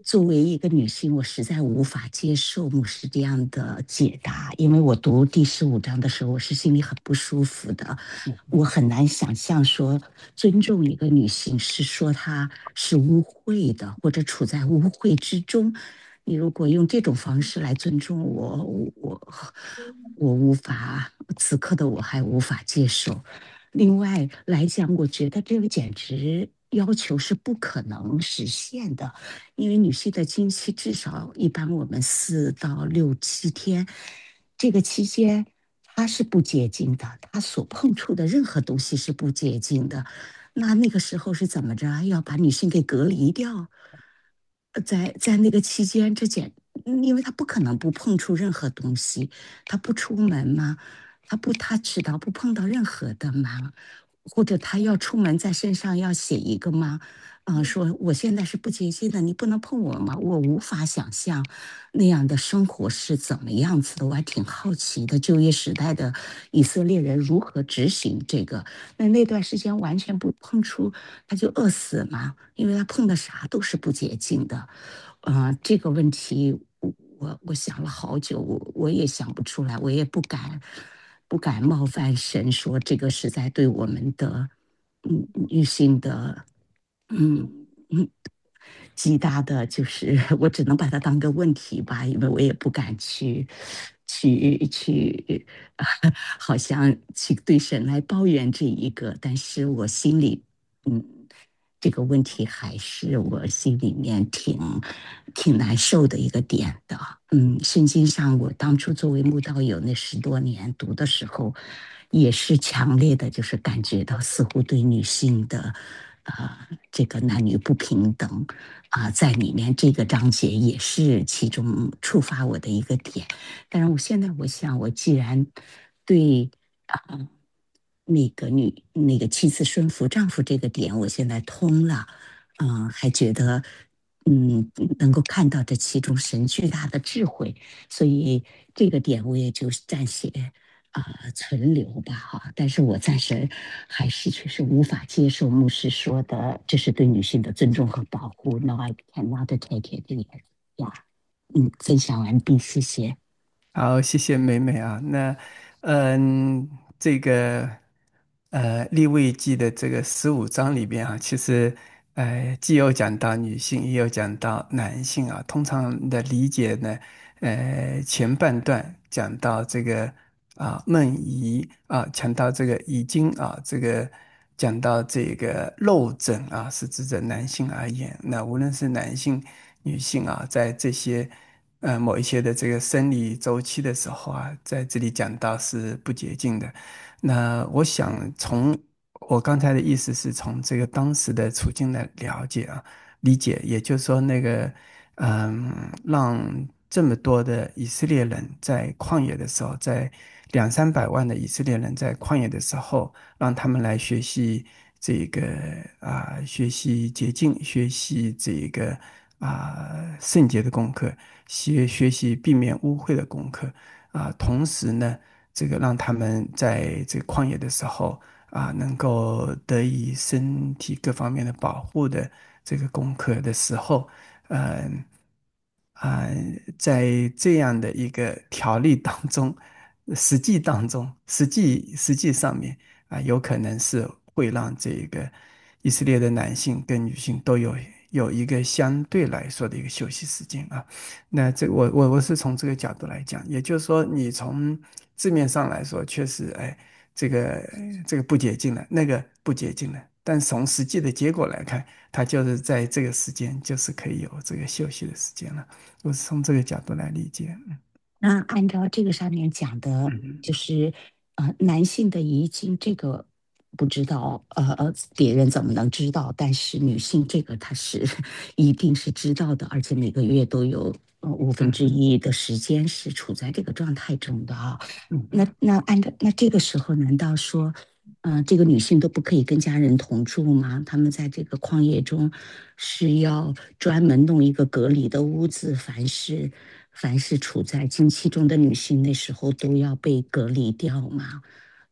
作为一个女性，我实在无法接受牧师这样的解答，因为我读第十五章的时候，我是心里很不舒服的。我很难想象说尊重一个女性是说她是污秽的，或者处在污秽之中。你如果用这种方式来尊重我，我我无法，此刻的我还无法接受。另外来讲，我觉得这个简直要求是不可能实现的，因为女性的经期至少一般我们四到六七天，这个期间它是不洁净的，它所碰触的任何东西是不洁净的。那那个时候是怎么着？要把女性给隔离掉？呃在在那个期间，这简，嗯因为她不可能不碰触任何东西，她不出门嘛，她不 touch 到，不碰到任何的嘛，或者她要出门在身上要写一个吗？嗯、说我现在是不洁净的，你不能碰我吗？我无法想象那样的生活是怎么样子的，我还挺好奇的。旧约时代的以色列人如何执行这个？那那段时间完全不碰触，他就饿死嘛，因为他碰的啥都是不洁净的。呃，这个问题我我我想了好久，我我也想不出来，我也不敢不敢冒犯神说这个是在对我们的嗯女性的嗯嗯极大的就是我只能把它当个问题吧，因为我也不敢去去去，呃好像去对神来抱怨这一个，但是我心里嗯。这个问题还是我心里面挺挺难受的一个点的。嗯，圣经上我当初作为慕道友那十多年读的时候，也是强烈的，就是感觉到似乎对女性的，呃，这个男女不平等啊、在里面这个章节也是其中触发我的一个点。但是我现在我想，我既然对啊、那个女那个妻子顺服丈夫这个点，我现在通了，嗯、还觉得嗯能够看到这其中神巨大的智慧，所以这个点我也就暂且啊、存留吧哈。但是我暂时还是确实无法接受牧师说的，这是对女性的尊重和保护。No, I cannot take it yet. 呀，嗯，分享完毕，谢谢。 好，谢谢美美啊。那，嗯，这个呃利未记的这个十五章里边啊，其实呃既有讲到女性，也有讲到男性啊。通常的理解呢，呃前半段讲到这个啊梦遗啊，讲到这个已经啊，这个讲到这个漏诊啊，是指着男性而言。那无论是男性、女性啊，在这些呃某一些的这个生理周期的时候啊，在这里讲到是不洁净的。那我想从我刚才的意思是从这个当时的处境来了解啊，理解，也就是说那个嗯，让这么多的以色列人在旷野的时候，在两三百万的以色列人在旷野的时候，让他们来学习这个啊、学习洁净，学习这个啊、圣洁的功课，学学习避免污秽的功课啊、同时呢，这个让他们在这个旷野的时候啊、能够得以身体各方面的保护的这个功课的时候，嗯啊、在这样的一个条例当中，实际当中，实际实际上面啊、有可能是会让这个以色列的男性跟女性都有有一个相对来说的一个休息时间啊。那这我我我是从这个角度来讲，也就是说，你从字面上来说，确实，哎，这个这个不洁净了，那个不洁净了，但从实际的结果来看，它就是在这个时间，就是可以有这个休息的时间了。我是从这个角度来理解。 那按照这个上面讲的， 嗯就是呃，男性的遗精这个不知道，呃呃，别人怎么能知道？但是女性这个她是一定是知道的，而且每个月都有呃五分之嗯一的时间是处在这个状态中的啊。那嗯那按照那这个时候，难道说，嗯、这个女性都不可以跟家人同住吗？她们在这个旷野中是要专门弄一个隔离的屋子，凡是凡是处在经期中的女性，那时候都要被隔离掉吗？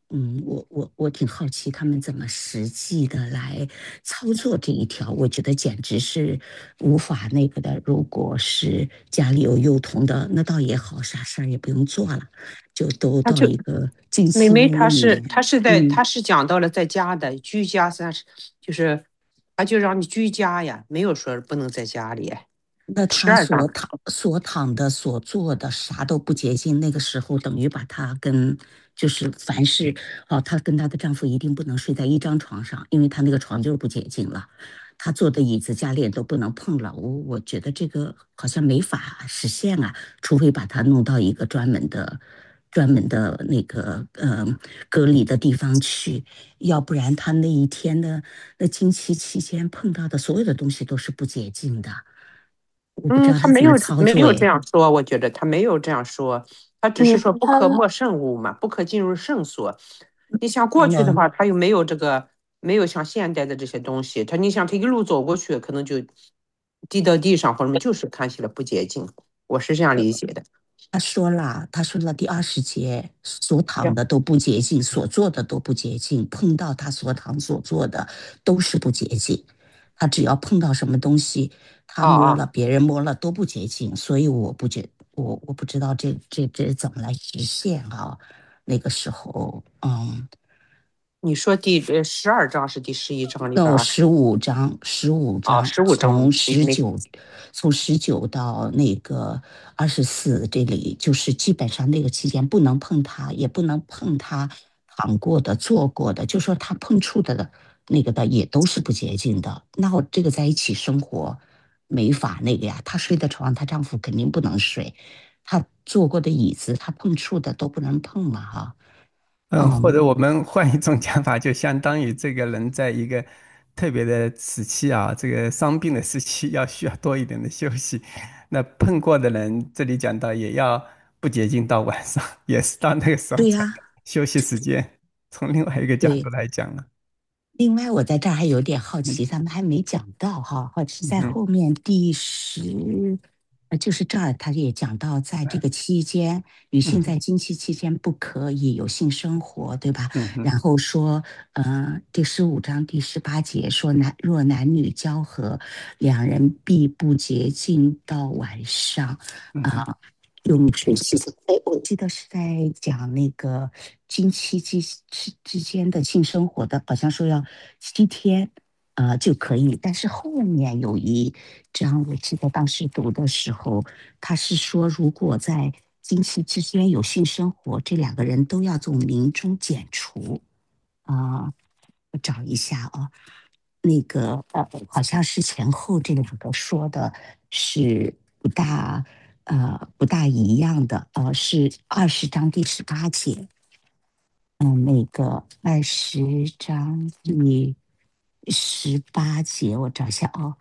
嗯，我我我挺好奇他们怎么实际的来操作这一条，我觉得简直是无法那个的。如果是家里有幼童的，那倒也好，啥事儿也不用做了，就都他就到一个静妹妹， 思屋她是里面。 她是在嗯， 她是讲到了在家的居家，算是就是他就让你居家呀，没有说不能在家里。 那他十二章所躺所躺的所做的啥都不洁净，那个时候等于把他跟就是凡是哦，她跟她的丈夫一定不能睡在一张床上，因为她那个床就是不洁净了。她坐的椅子、家里都不能碰了。我我觉得这个好像没法实现啊，除非把她弄到一个专门的、专门的那个呃隔离的地方去，要不然她那一天的那经期期间碰到的所有的东西都是不洁净的。我不知嗯， 道他怎么他没有没有这操作诶。 样说，我觉得他没有这样说，他只是嗯， 说不可他没圣物嘛，不可进入圣所。你像过去的嗯， 话，他又没有这个，没有像现代的这些东西，他你想他一路走过去，可能就滴到地上或者什么，就是看起来不洁净。我是这样理解的。 他说了，他说了第二十节所躺对的都不洁净，所做的都不洁净，碰到他所躺所做的都是不洁净。他只要碰到什么东西，他啊啊， 摸了，别人摸了都不洁净，所以我不觉我我不知道这这这怎么来实现啊？那个时候，嗯， 你说第呃十二章是第十一章里边儿到十五章，十五啊， 章十五章从没没十九，从十九到那个二十四，这里就是基本上那个期间不能碰它，也不能碰它躺过的、坐过的，就说他碰触的那个的也都是不洁净的。那我这个在一起生活没法那个呀，她睡的床，她丈夫肯定不能睡，她坐过的椅子，她碰触的都不能碰嘛，哈， 嗯，或嗯， 者我们换一种讲法，就相当于这个人在一个特别的时期啊，这个伤病的时期，要需要多一点的休息。那碰过的人，这里讲到也要不洁净到晚上，也是到那个时候才对呀， 休息时间。从另外一个角度对。 来讲了。 另外，我在这儿还有点好嗯奇，咱们还没讲到哈，或者是在嗯后面第十，呃，就是这儿他也讲到，在这个期间，女性在嗯经期期间不可以有性生活，对吧？ 嗯嗯然后说，呃，第十五章第十八节说男若男女交合，两人必不洁净到晚上， 嗯嗯啊、用水洗澡。哎，我记得是在讲那个经期之之之间的性生活的，好像说要七天，呃就可以。但是后面有一章，我记得当时读的时候，他是说，如果在经期之间有性生活，这两个人都要从名中剪除。啊、我找一下啊，那个呃，好像是前后这两个说的是不大呃不大一样的，呃，是二十章第十八节，嗯，那个二十章第十八节，我找一下哦，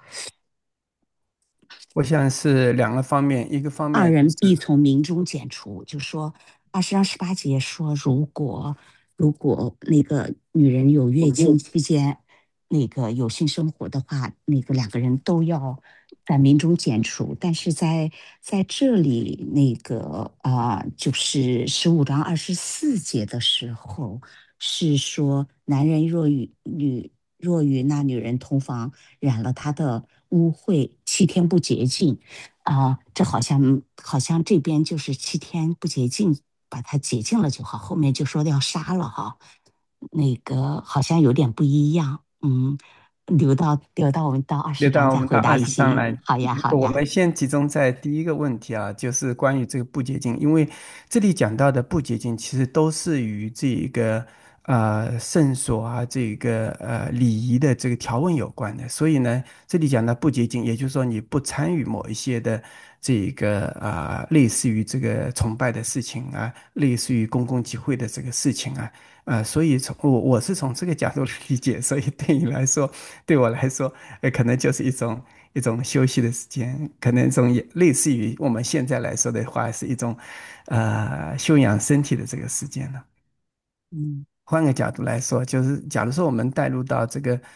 我想是两个方面，一个方二面人必从民中剪除，就说二十章十八节说，如果如果那个女人有月经期间那个有性生活的话，那个两个人都要在民中剪除。但是在在这里那个啊、就是十五章二十四节的时候，是说男人若与女若与那女人同房，染了她的污秽，七天不洁净。啊，这好像好像这边就是七天不洁净，把它洁净了就好，后面就说要杀了哈，那个好像有点不一样，嗯，留到留到我们到二十留到我章再回答们到二一些， 十章来。 好呀好呀， 我们先集中在第一个问题啊，就是关于这个不洁净，因为这里讲到的不洁净其实都是与这一个呃圣所啊，这个呃礼仪的这个条文有关的。所以呢，这里讲的不洁净，也就是说你不参与某一些的这个啊、类似于这个崇拜的事情啊，类似于公共集会的这个事情啊。啊，所以从我我是从这个角度来理解，所以对你来说，对我来说，呃，可能就是一种一种休息的时间，可能一种也类似于我们现在来说的话，是一种呃休养身体的这个时间了。 嗯换个角度来说，就是假如说我们带入到这个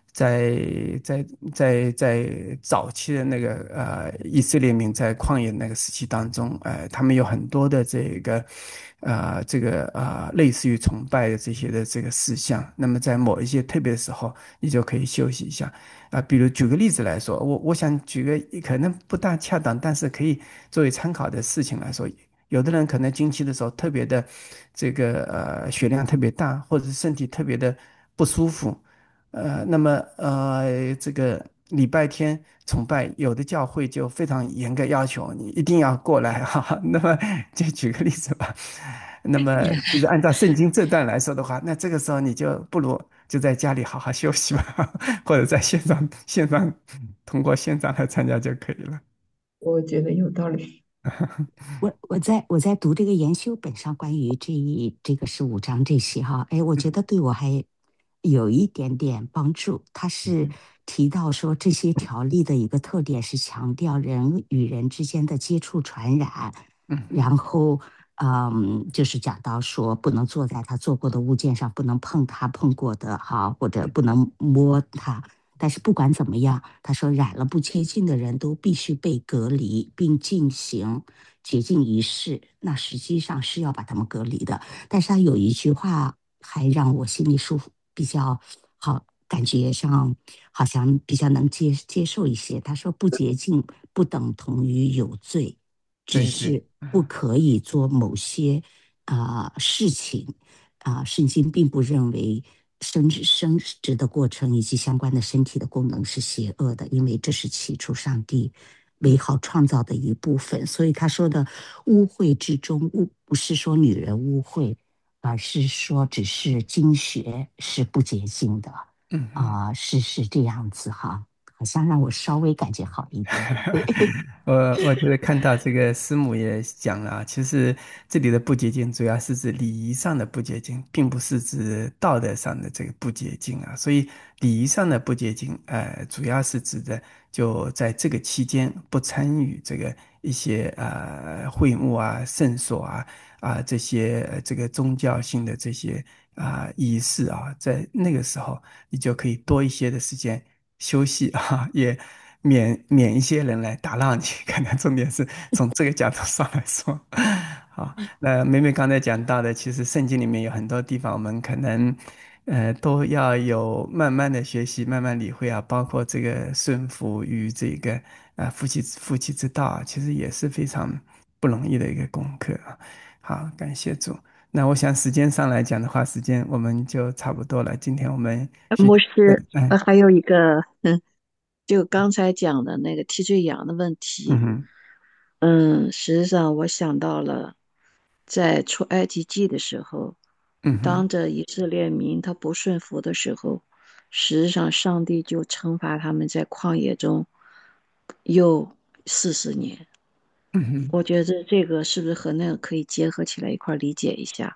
在在在在早期的那个呃以色列民在旷野那个时期当中，呃，他们有很多的这个呃这个呃类似于崇拜的这些的这个事项。那么在某一些特别的时候，你就可以休息一下啊、比如举个例子来说，我我想举个可能不大恰当，但是可以作为参考的事情来说。有的人可能经期的时候特别的这个呃血量特别大，或者是身体特别的不舒服，呃，那么呃这个礼拜天崇拜，有的教会就非常严格要求你一定要过来哈哈。那么就举个例子吧，那么就是按照圣经这段来说的话，那这个时候你就不如就在家里好好休息吧，或者在线上线上通过线上来参加就可以了。 我觉得有道理。 我我在我在读这个研修本上关于这一这个十五章这些哈，哎，我觉得对我还有一点点帮助。他是提到说这些条例的一个特点是强调人与人之间的接触传染， 嗯然后嗯，就是讲到说不能坐在他坐过的物件上，不能碰他碰过的哈，或者不能摸他。但是不管怎么样，他说染了不洁净的人都必须被隔离，并进行洁净仪式。那实际上是要把他们隔离的。但是他有一句话还让我心里舒服，比较好，感觉上好像比较能接接受一些。他说不洁净不等同于有罪，只对对。 是不可以做某些啊、呃事情。啊、圣经并不认为生殖生殖的过程以及相关的身体的功能是邪恶的，因为这是起初上帝美好创造的一部分。所以他说的污秽之中，污不是说女人污秽，而是说只是经血是不洁净的嗯嗯。 啊、是是这样子哈，好像让我稍微感觉好一点。对， 我我觉得看到这个师母也讲了啊，其实这里的不洁净主要是指礼仪上的不洁净，并不是指道德上的这个不洁净啊。所以礼仪上的不洁净，呃，主要是指的就在这个期间不参与这个一些呃会幕啊、圣所啊啊这些呃这个宗教性的这些啊仪式啊，在那个时候你就可以多一些的时间休息啊，也免免一些人来打扰你。可能重点是从这个角度上来说。好，那美美刚才讲到的，其实圣经里面有很多地方，我们可能呃都要有慢慢的学习，慢慢理会啊，包括这个顺服与这个啊、呃夫妻夫妻之道啊，其实也是非常不容易的一个功课啊。好，感谢主。那我想时间上来讲的话，时间我们就差不多了。今天我们呃学习的， 牧师，呃， 嗯还有一个，嗯，就刚才讲的那个替罪羊的问题， 嗯哼嗯，实际上我想到了，在出埃及记的时候， 嗯哼当着以色列民他不顺服的时候，实际上上帝就惩罚他们在旷野中又四十年。 嗯哼。 我觉得这个是不是和那个可以结合起来一块儿理解一下？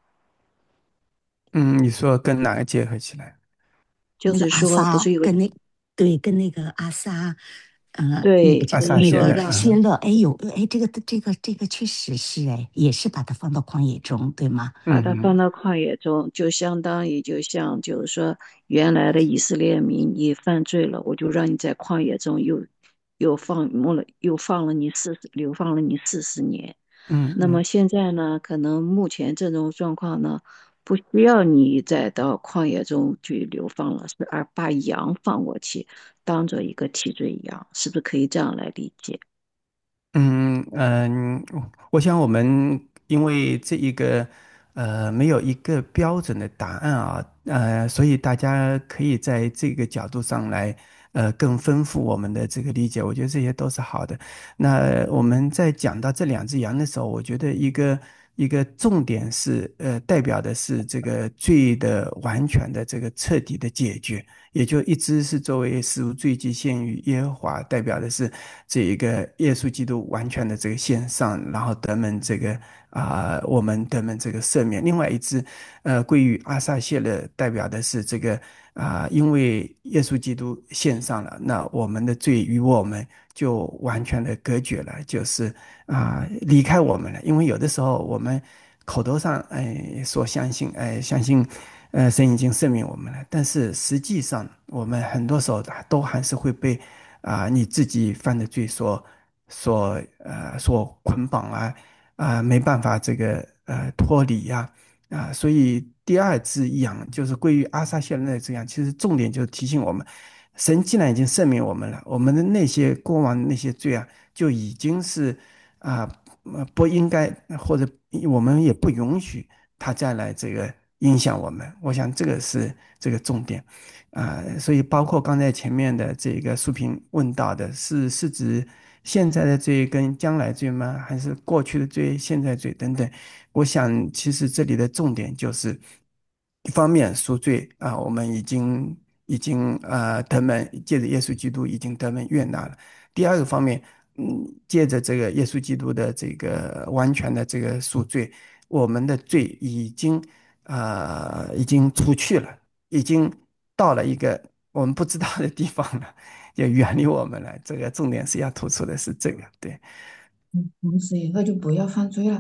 嗯，你说跟哪个结合起来？ 那个就是说，不阿萨是有个跟那对跟那个阿萨，呃，那个对， 叫阿就是撒谢勒， 说让嗯谢勒，哎有哎，这个这个这个确实是哎，也是把它放到旷野中，对吗？ 把嗯哼它放到旷野中，就相当于就像就是说，原来的以色列民你犯罪了，我就让你在旷野中又又放牧了，又放了你四十，流放了你四十年。 嗯嗯那么现在呢，可能目前这种状况呢，不需要你再到旷野中去流放了，是而把羊放过去，当做一个替罪羊，是不是可以这样来理解？ 嗯嗯，我想我们因为这一个呃没有一个标准的答案啊，呃，所以大家可以在这个角度上来呃更丰富我们的这个理解，我觉得这些都是好的。那我们在讲到这两只羊的时候，我觉得一个一个重点是呃代表的是这个罪的完全的这个彻底的解决。也就一只是作为死无罪祭献于耶和华，代表的是这一个耶稣基督完全的这个献上，然后得们这个啊、我们得们这个赦免。另外一只，呃，归于阿撒谢勒，代表的是这个啊、因为耶稣基督献上了，那我们的罪与我们就完全的隔绝了，就是啊、离开我们了。因为有的时候我们口头上哎说相信，哎相信。 呃，神已经赦免我们了。但是实际上，我们很多时候都还是会被啊、你自己犯的罪所所呃所捆绑啊啊、没办法这个呃脱离呀啊、所以第二只羊就是归于阿撒谢勒那只羊，其实重点就是提醒我们，神既然已经赦免我们了，我们的那些过往的那些罪啊，就已经是啊。呃不应该，或者我们也不允许他再来这个影响我们。我想这个是这个重点啊、所以包括刚才前面的这个书评问到的是是指现在的罪跟将来罪吗？还是过去的罪、现在罪等等？我想其实这里的重点就是一方面赎罪啊、我们已经已经呃得门，借着耶稣基督已经得门悦纳了。第二个方面，嗯，借着这个耶稣基督的这个完全的这个赎罪，我们的罪已经啊、已经除去了，已经到了一个我们不知道的地方了，就远离我们了。这个重点是要突出的是这个，对。 嗯，从此以后就不要犯罪了。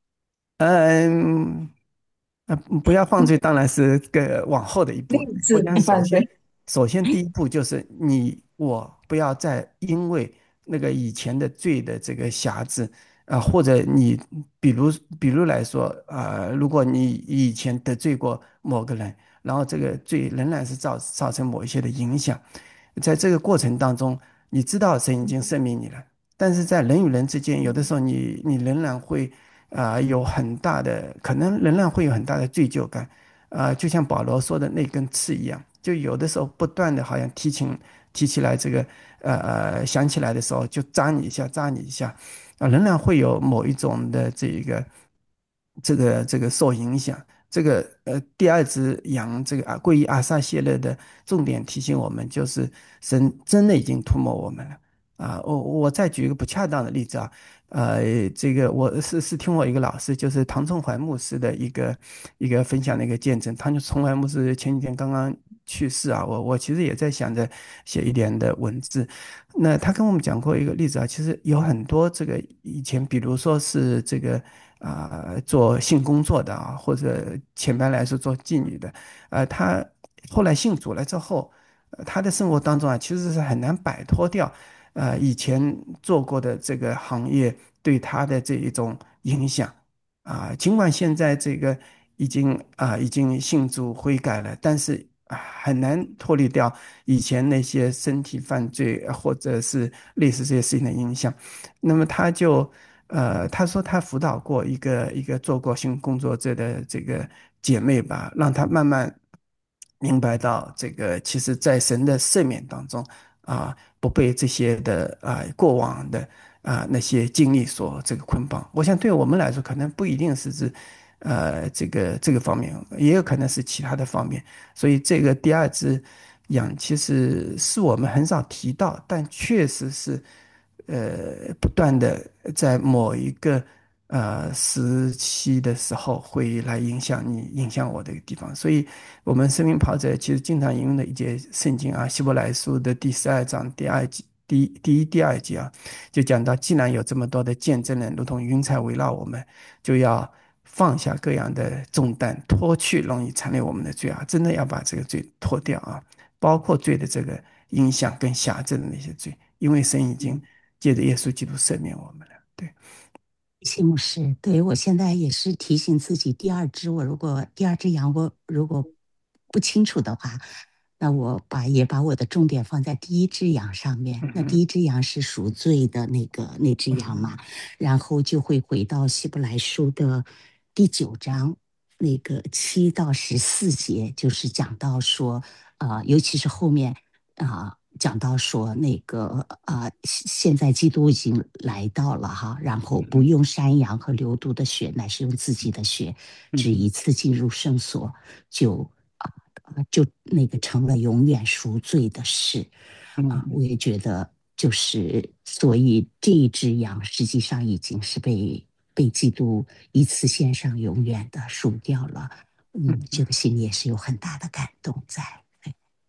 嗯，呃，不要犯罪当然是个往后的一步。 立志我想不犯罪。 首先，首先第一步就是你我不要再因为那个以前的罪的这个辖制啊、或者你比如比如来说啊、如果你以前得罪过某个人，然后这个罪仍然是造造成某一些的影响，在这个过程当中，你知道神已经赦免你了，但是在人与人之间，有的时候你你仍然会啊、有很大的可能，仍然会有很大的罪疚感啊、就像保罗说的那根刺一样，就有的时候不断的好像提起提起来这个呃呃想起来的时候就扎你一下扎你一下啊、仍然会有某一种的这个这个这个受影响。这个呃，第二只羊，这个啊，归于阿撒谢勒的重点提醒我们，就是神真的已经涂抹我们了啊。我我再举一个不恰当的例子啊，呃，这个我是是听我一个老师，就是唐仲怀牧师的一个一个分享的一个见证。唐仲怀牧师前几天刚刚去世啊，我我其实也在想着写一点的文字。那他跟我们讲过一个例子啊，其实有很多这个以前，比如说是这个啊、做性工作的啊，或者前白来说做妓女的，呃，他后来信主了之后，呃他的生活当中啊，其实是很难摆脱掉呃以前做过的这个行业对他的这一种影响啊、尽管现在这个已经啊、已经信主悔改了，但是啊很难脱离掉以前那些身体犯罪呃或者是类似这些事情的影响。那么他就呃，他说他辅导过一个一个做过性工作者的这个姐妹吧，让她慢慢明白到这个，其实在神的赦免当中啊，不被这些的啊过往的啊那些经历所这个捆绑。我想对我们来说，可能不一定是指呃这个这个方面，也有可能是其他的方面。所以这个第二只羊其实是我们很少提到，但确实是呃不断的在某一个呃时期的时候会来影响你、影响我的一个地方。所以，我们生命跑者其实经常引用的一节圣经啊，《希伯来书》的第十二章第二节。第一、第一、第二节啊，就讲到，既然有这么多的见证人，如同云彩围绕我们，就要放下各样的重担，脱去容易缠累我们的罪啊！真的要把这个罪脱掉啊，包括罪的这个影响跟辖制的那些罪，因为神已经借着耶稣基督赦免我们了。对。 谢牧师，对，我现在也是提醒自己，第二只我如果第二只羊我如果不清楚的话，那我把也把我的重点放在第一只羊上面。那第嗯一只羊是赎罪的那个那只羊嘛， 嗯然后就会回到希伯来书的第九章那个七到十四节，就是讲到说，呃，尤其是后面啊、讲到说那个啊、现在基督已经来到了哈，然后不用山羊和流犊的血，乃是用自己的血，只嗯一次进入圣所，就啊、呃就那个成了永远赎罪的事啊、我嗯也觉得就是所以这一只羊实际上已经是被被基督一次献上永远的赎掉了。嗯， 嗯。 这个心里也是有很大的感动在。对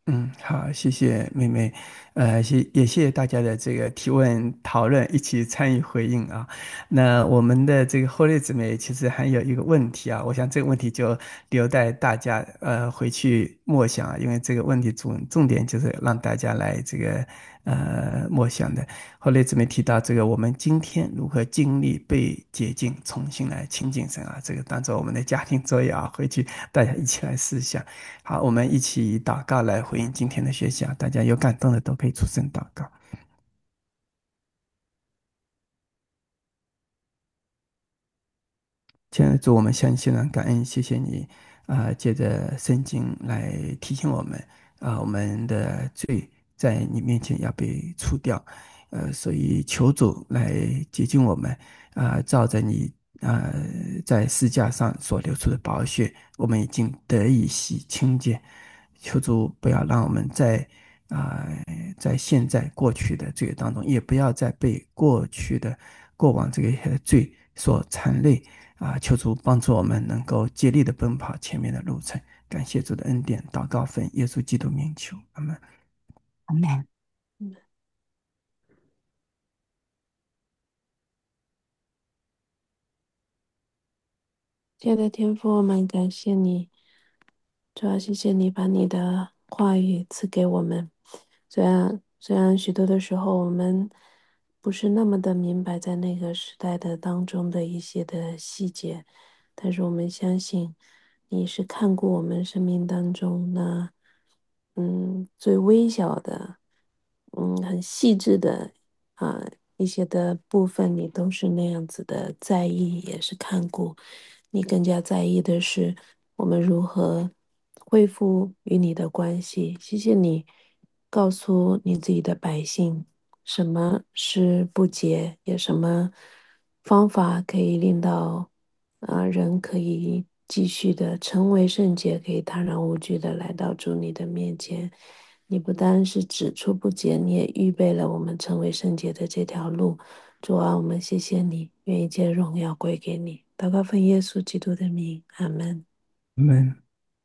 嗯，好，谢谢妹妹，呃，谢也谢谢大家的这个提问、讨论，一起参与回应啊。那我们的这个后列姊妹其实还有一个问题啊，我想这个问题就留待大家呃回去默想啊，因为这个问题重重点就是让大家来这个呃默想的。后列姊妹提到这个，我们今天如何经历被洁净，重新来亲近神啊，这个当做我们的家庭作业啊，回去大家一起来思想。好，我们一起以祷告来回应今天的学习啊！大家有感动的都可以出声祷告。亲爱的主，我们向信然感恩，谢谢你啊、借着圣经来提醒我们啊、我们的罪在你面前要被除掉，呃，所以求主来洁净我们啊、照着你啊、在石架上所流出的宝血，我们已经得以洗清洁。求主不要让我们在啊、在现在过去的罪当中，也不要再被过去的过往这个罪所缠累。啊，求主帮助我们能够竭力的奔跑前面的路程。感谢主的恩典，祷告奉耶稣基督名求，阿门。 阿门。 亲爱的天父，我们感谢你，主要谢谢你把你的话语赐给我们。虽然虽然许多的时候我们不是那么的明白在那个时代的当中的一些的细节，但是我们相信你是看过我们生命当中那嗯最微小的，嗯很细致的啊、一些的部分，你都是那样子的在意，也是看顾。你更加在意的是我们如何恢复与你的关系。谢谢你告诉你自己的百姓，什么是不洁，有什么方法可以令到啊、人可以继续的成为圣洁，可以坦然无惧的来到主你的面前。你不单是指出不洁，你也预备了我们成为圣洁的这条路。主啊，我们谢谢你，愿一切荣耀归给你。祷告奉耶稣基督的名，阿门。 阿门。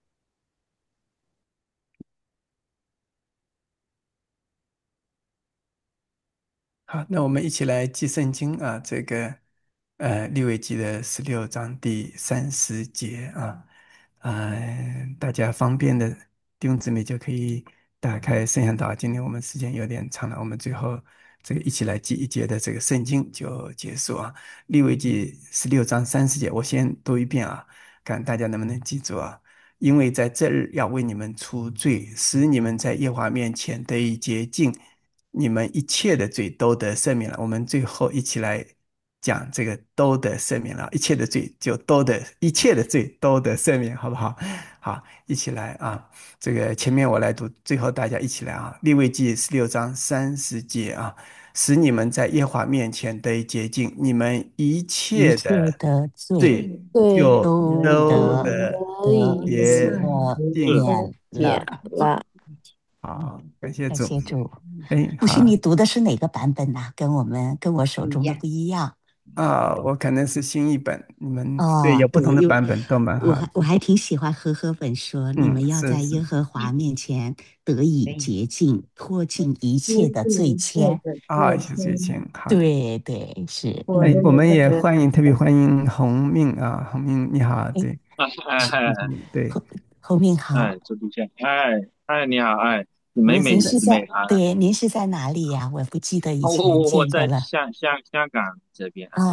好，那我们一起来记圣经啊，这个呃利未记的十六章第三十节啊，啊、大家方便的弟兄姊妹就可以打开圣言祷。今天我们时间有点长了，我们最后这个一起来记一节的这个圣经就结束啊。利未记十六章三十节，我先读一遍啊，看大家能不能记住啊。因为在这日要为你们除罪，使你们在耶和华面前得以洁净。你们一切的罪都得赦免了。我们最后一起来讲这个都得赦免了，一切的罪就都得，一切的罪都得赦免，好不好？好，一起来啊！这个前面我来读，最后大家一起来啊！利未记十六章三十节啊，使你们在耶和华面前得以洁净，你们一一切的切的罪罪对， 就都都得得可得以洁赦净。 免免了。 了。 好，感谢感主。 谢主。 哎， 不是好。 你读的是哪个版本呐、跟我们跟我手中的不一样。 不一样。 啊，我可能是新译本，你们对哦，对， 有不同的有版本都蛮好的。 我还我还挺喜欢和合本说，你嗯， 们要在耶是是和华面前得以洁净，脱尽一切的罪愆。 啊，谢谢请好的。 对对是， 哎， 嗯， 我们也欢迎，特别欢迎洪命啊，洪命你好， 哎， 对， 哎哎哎对， 后后面好， 哎，周主任，哎哎，你好，哎，美您美的您是在妹啊， 对您是在哪里呀？我不记得以我前我我在见过了。 香香香港这边， 哦。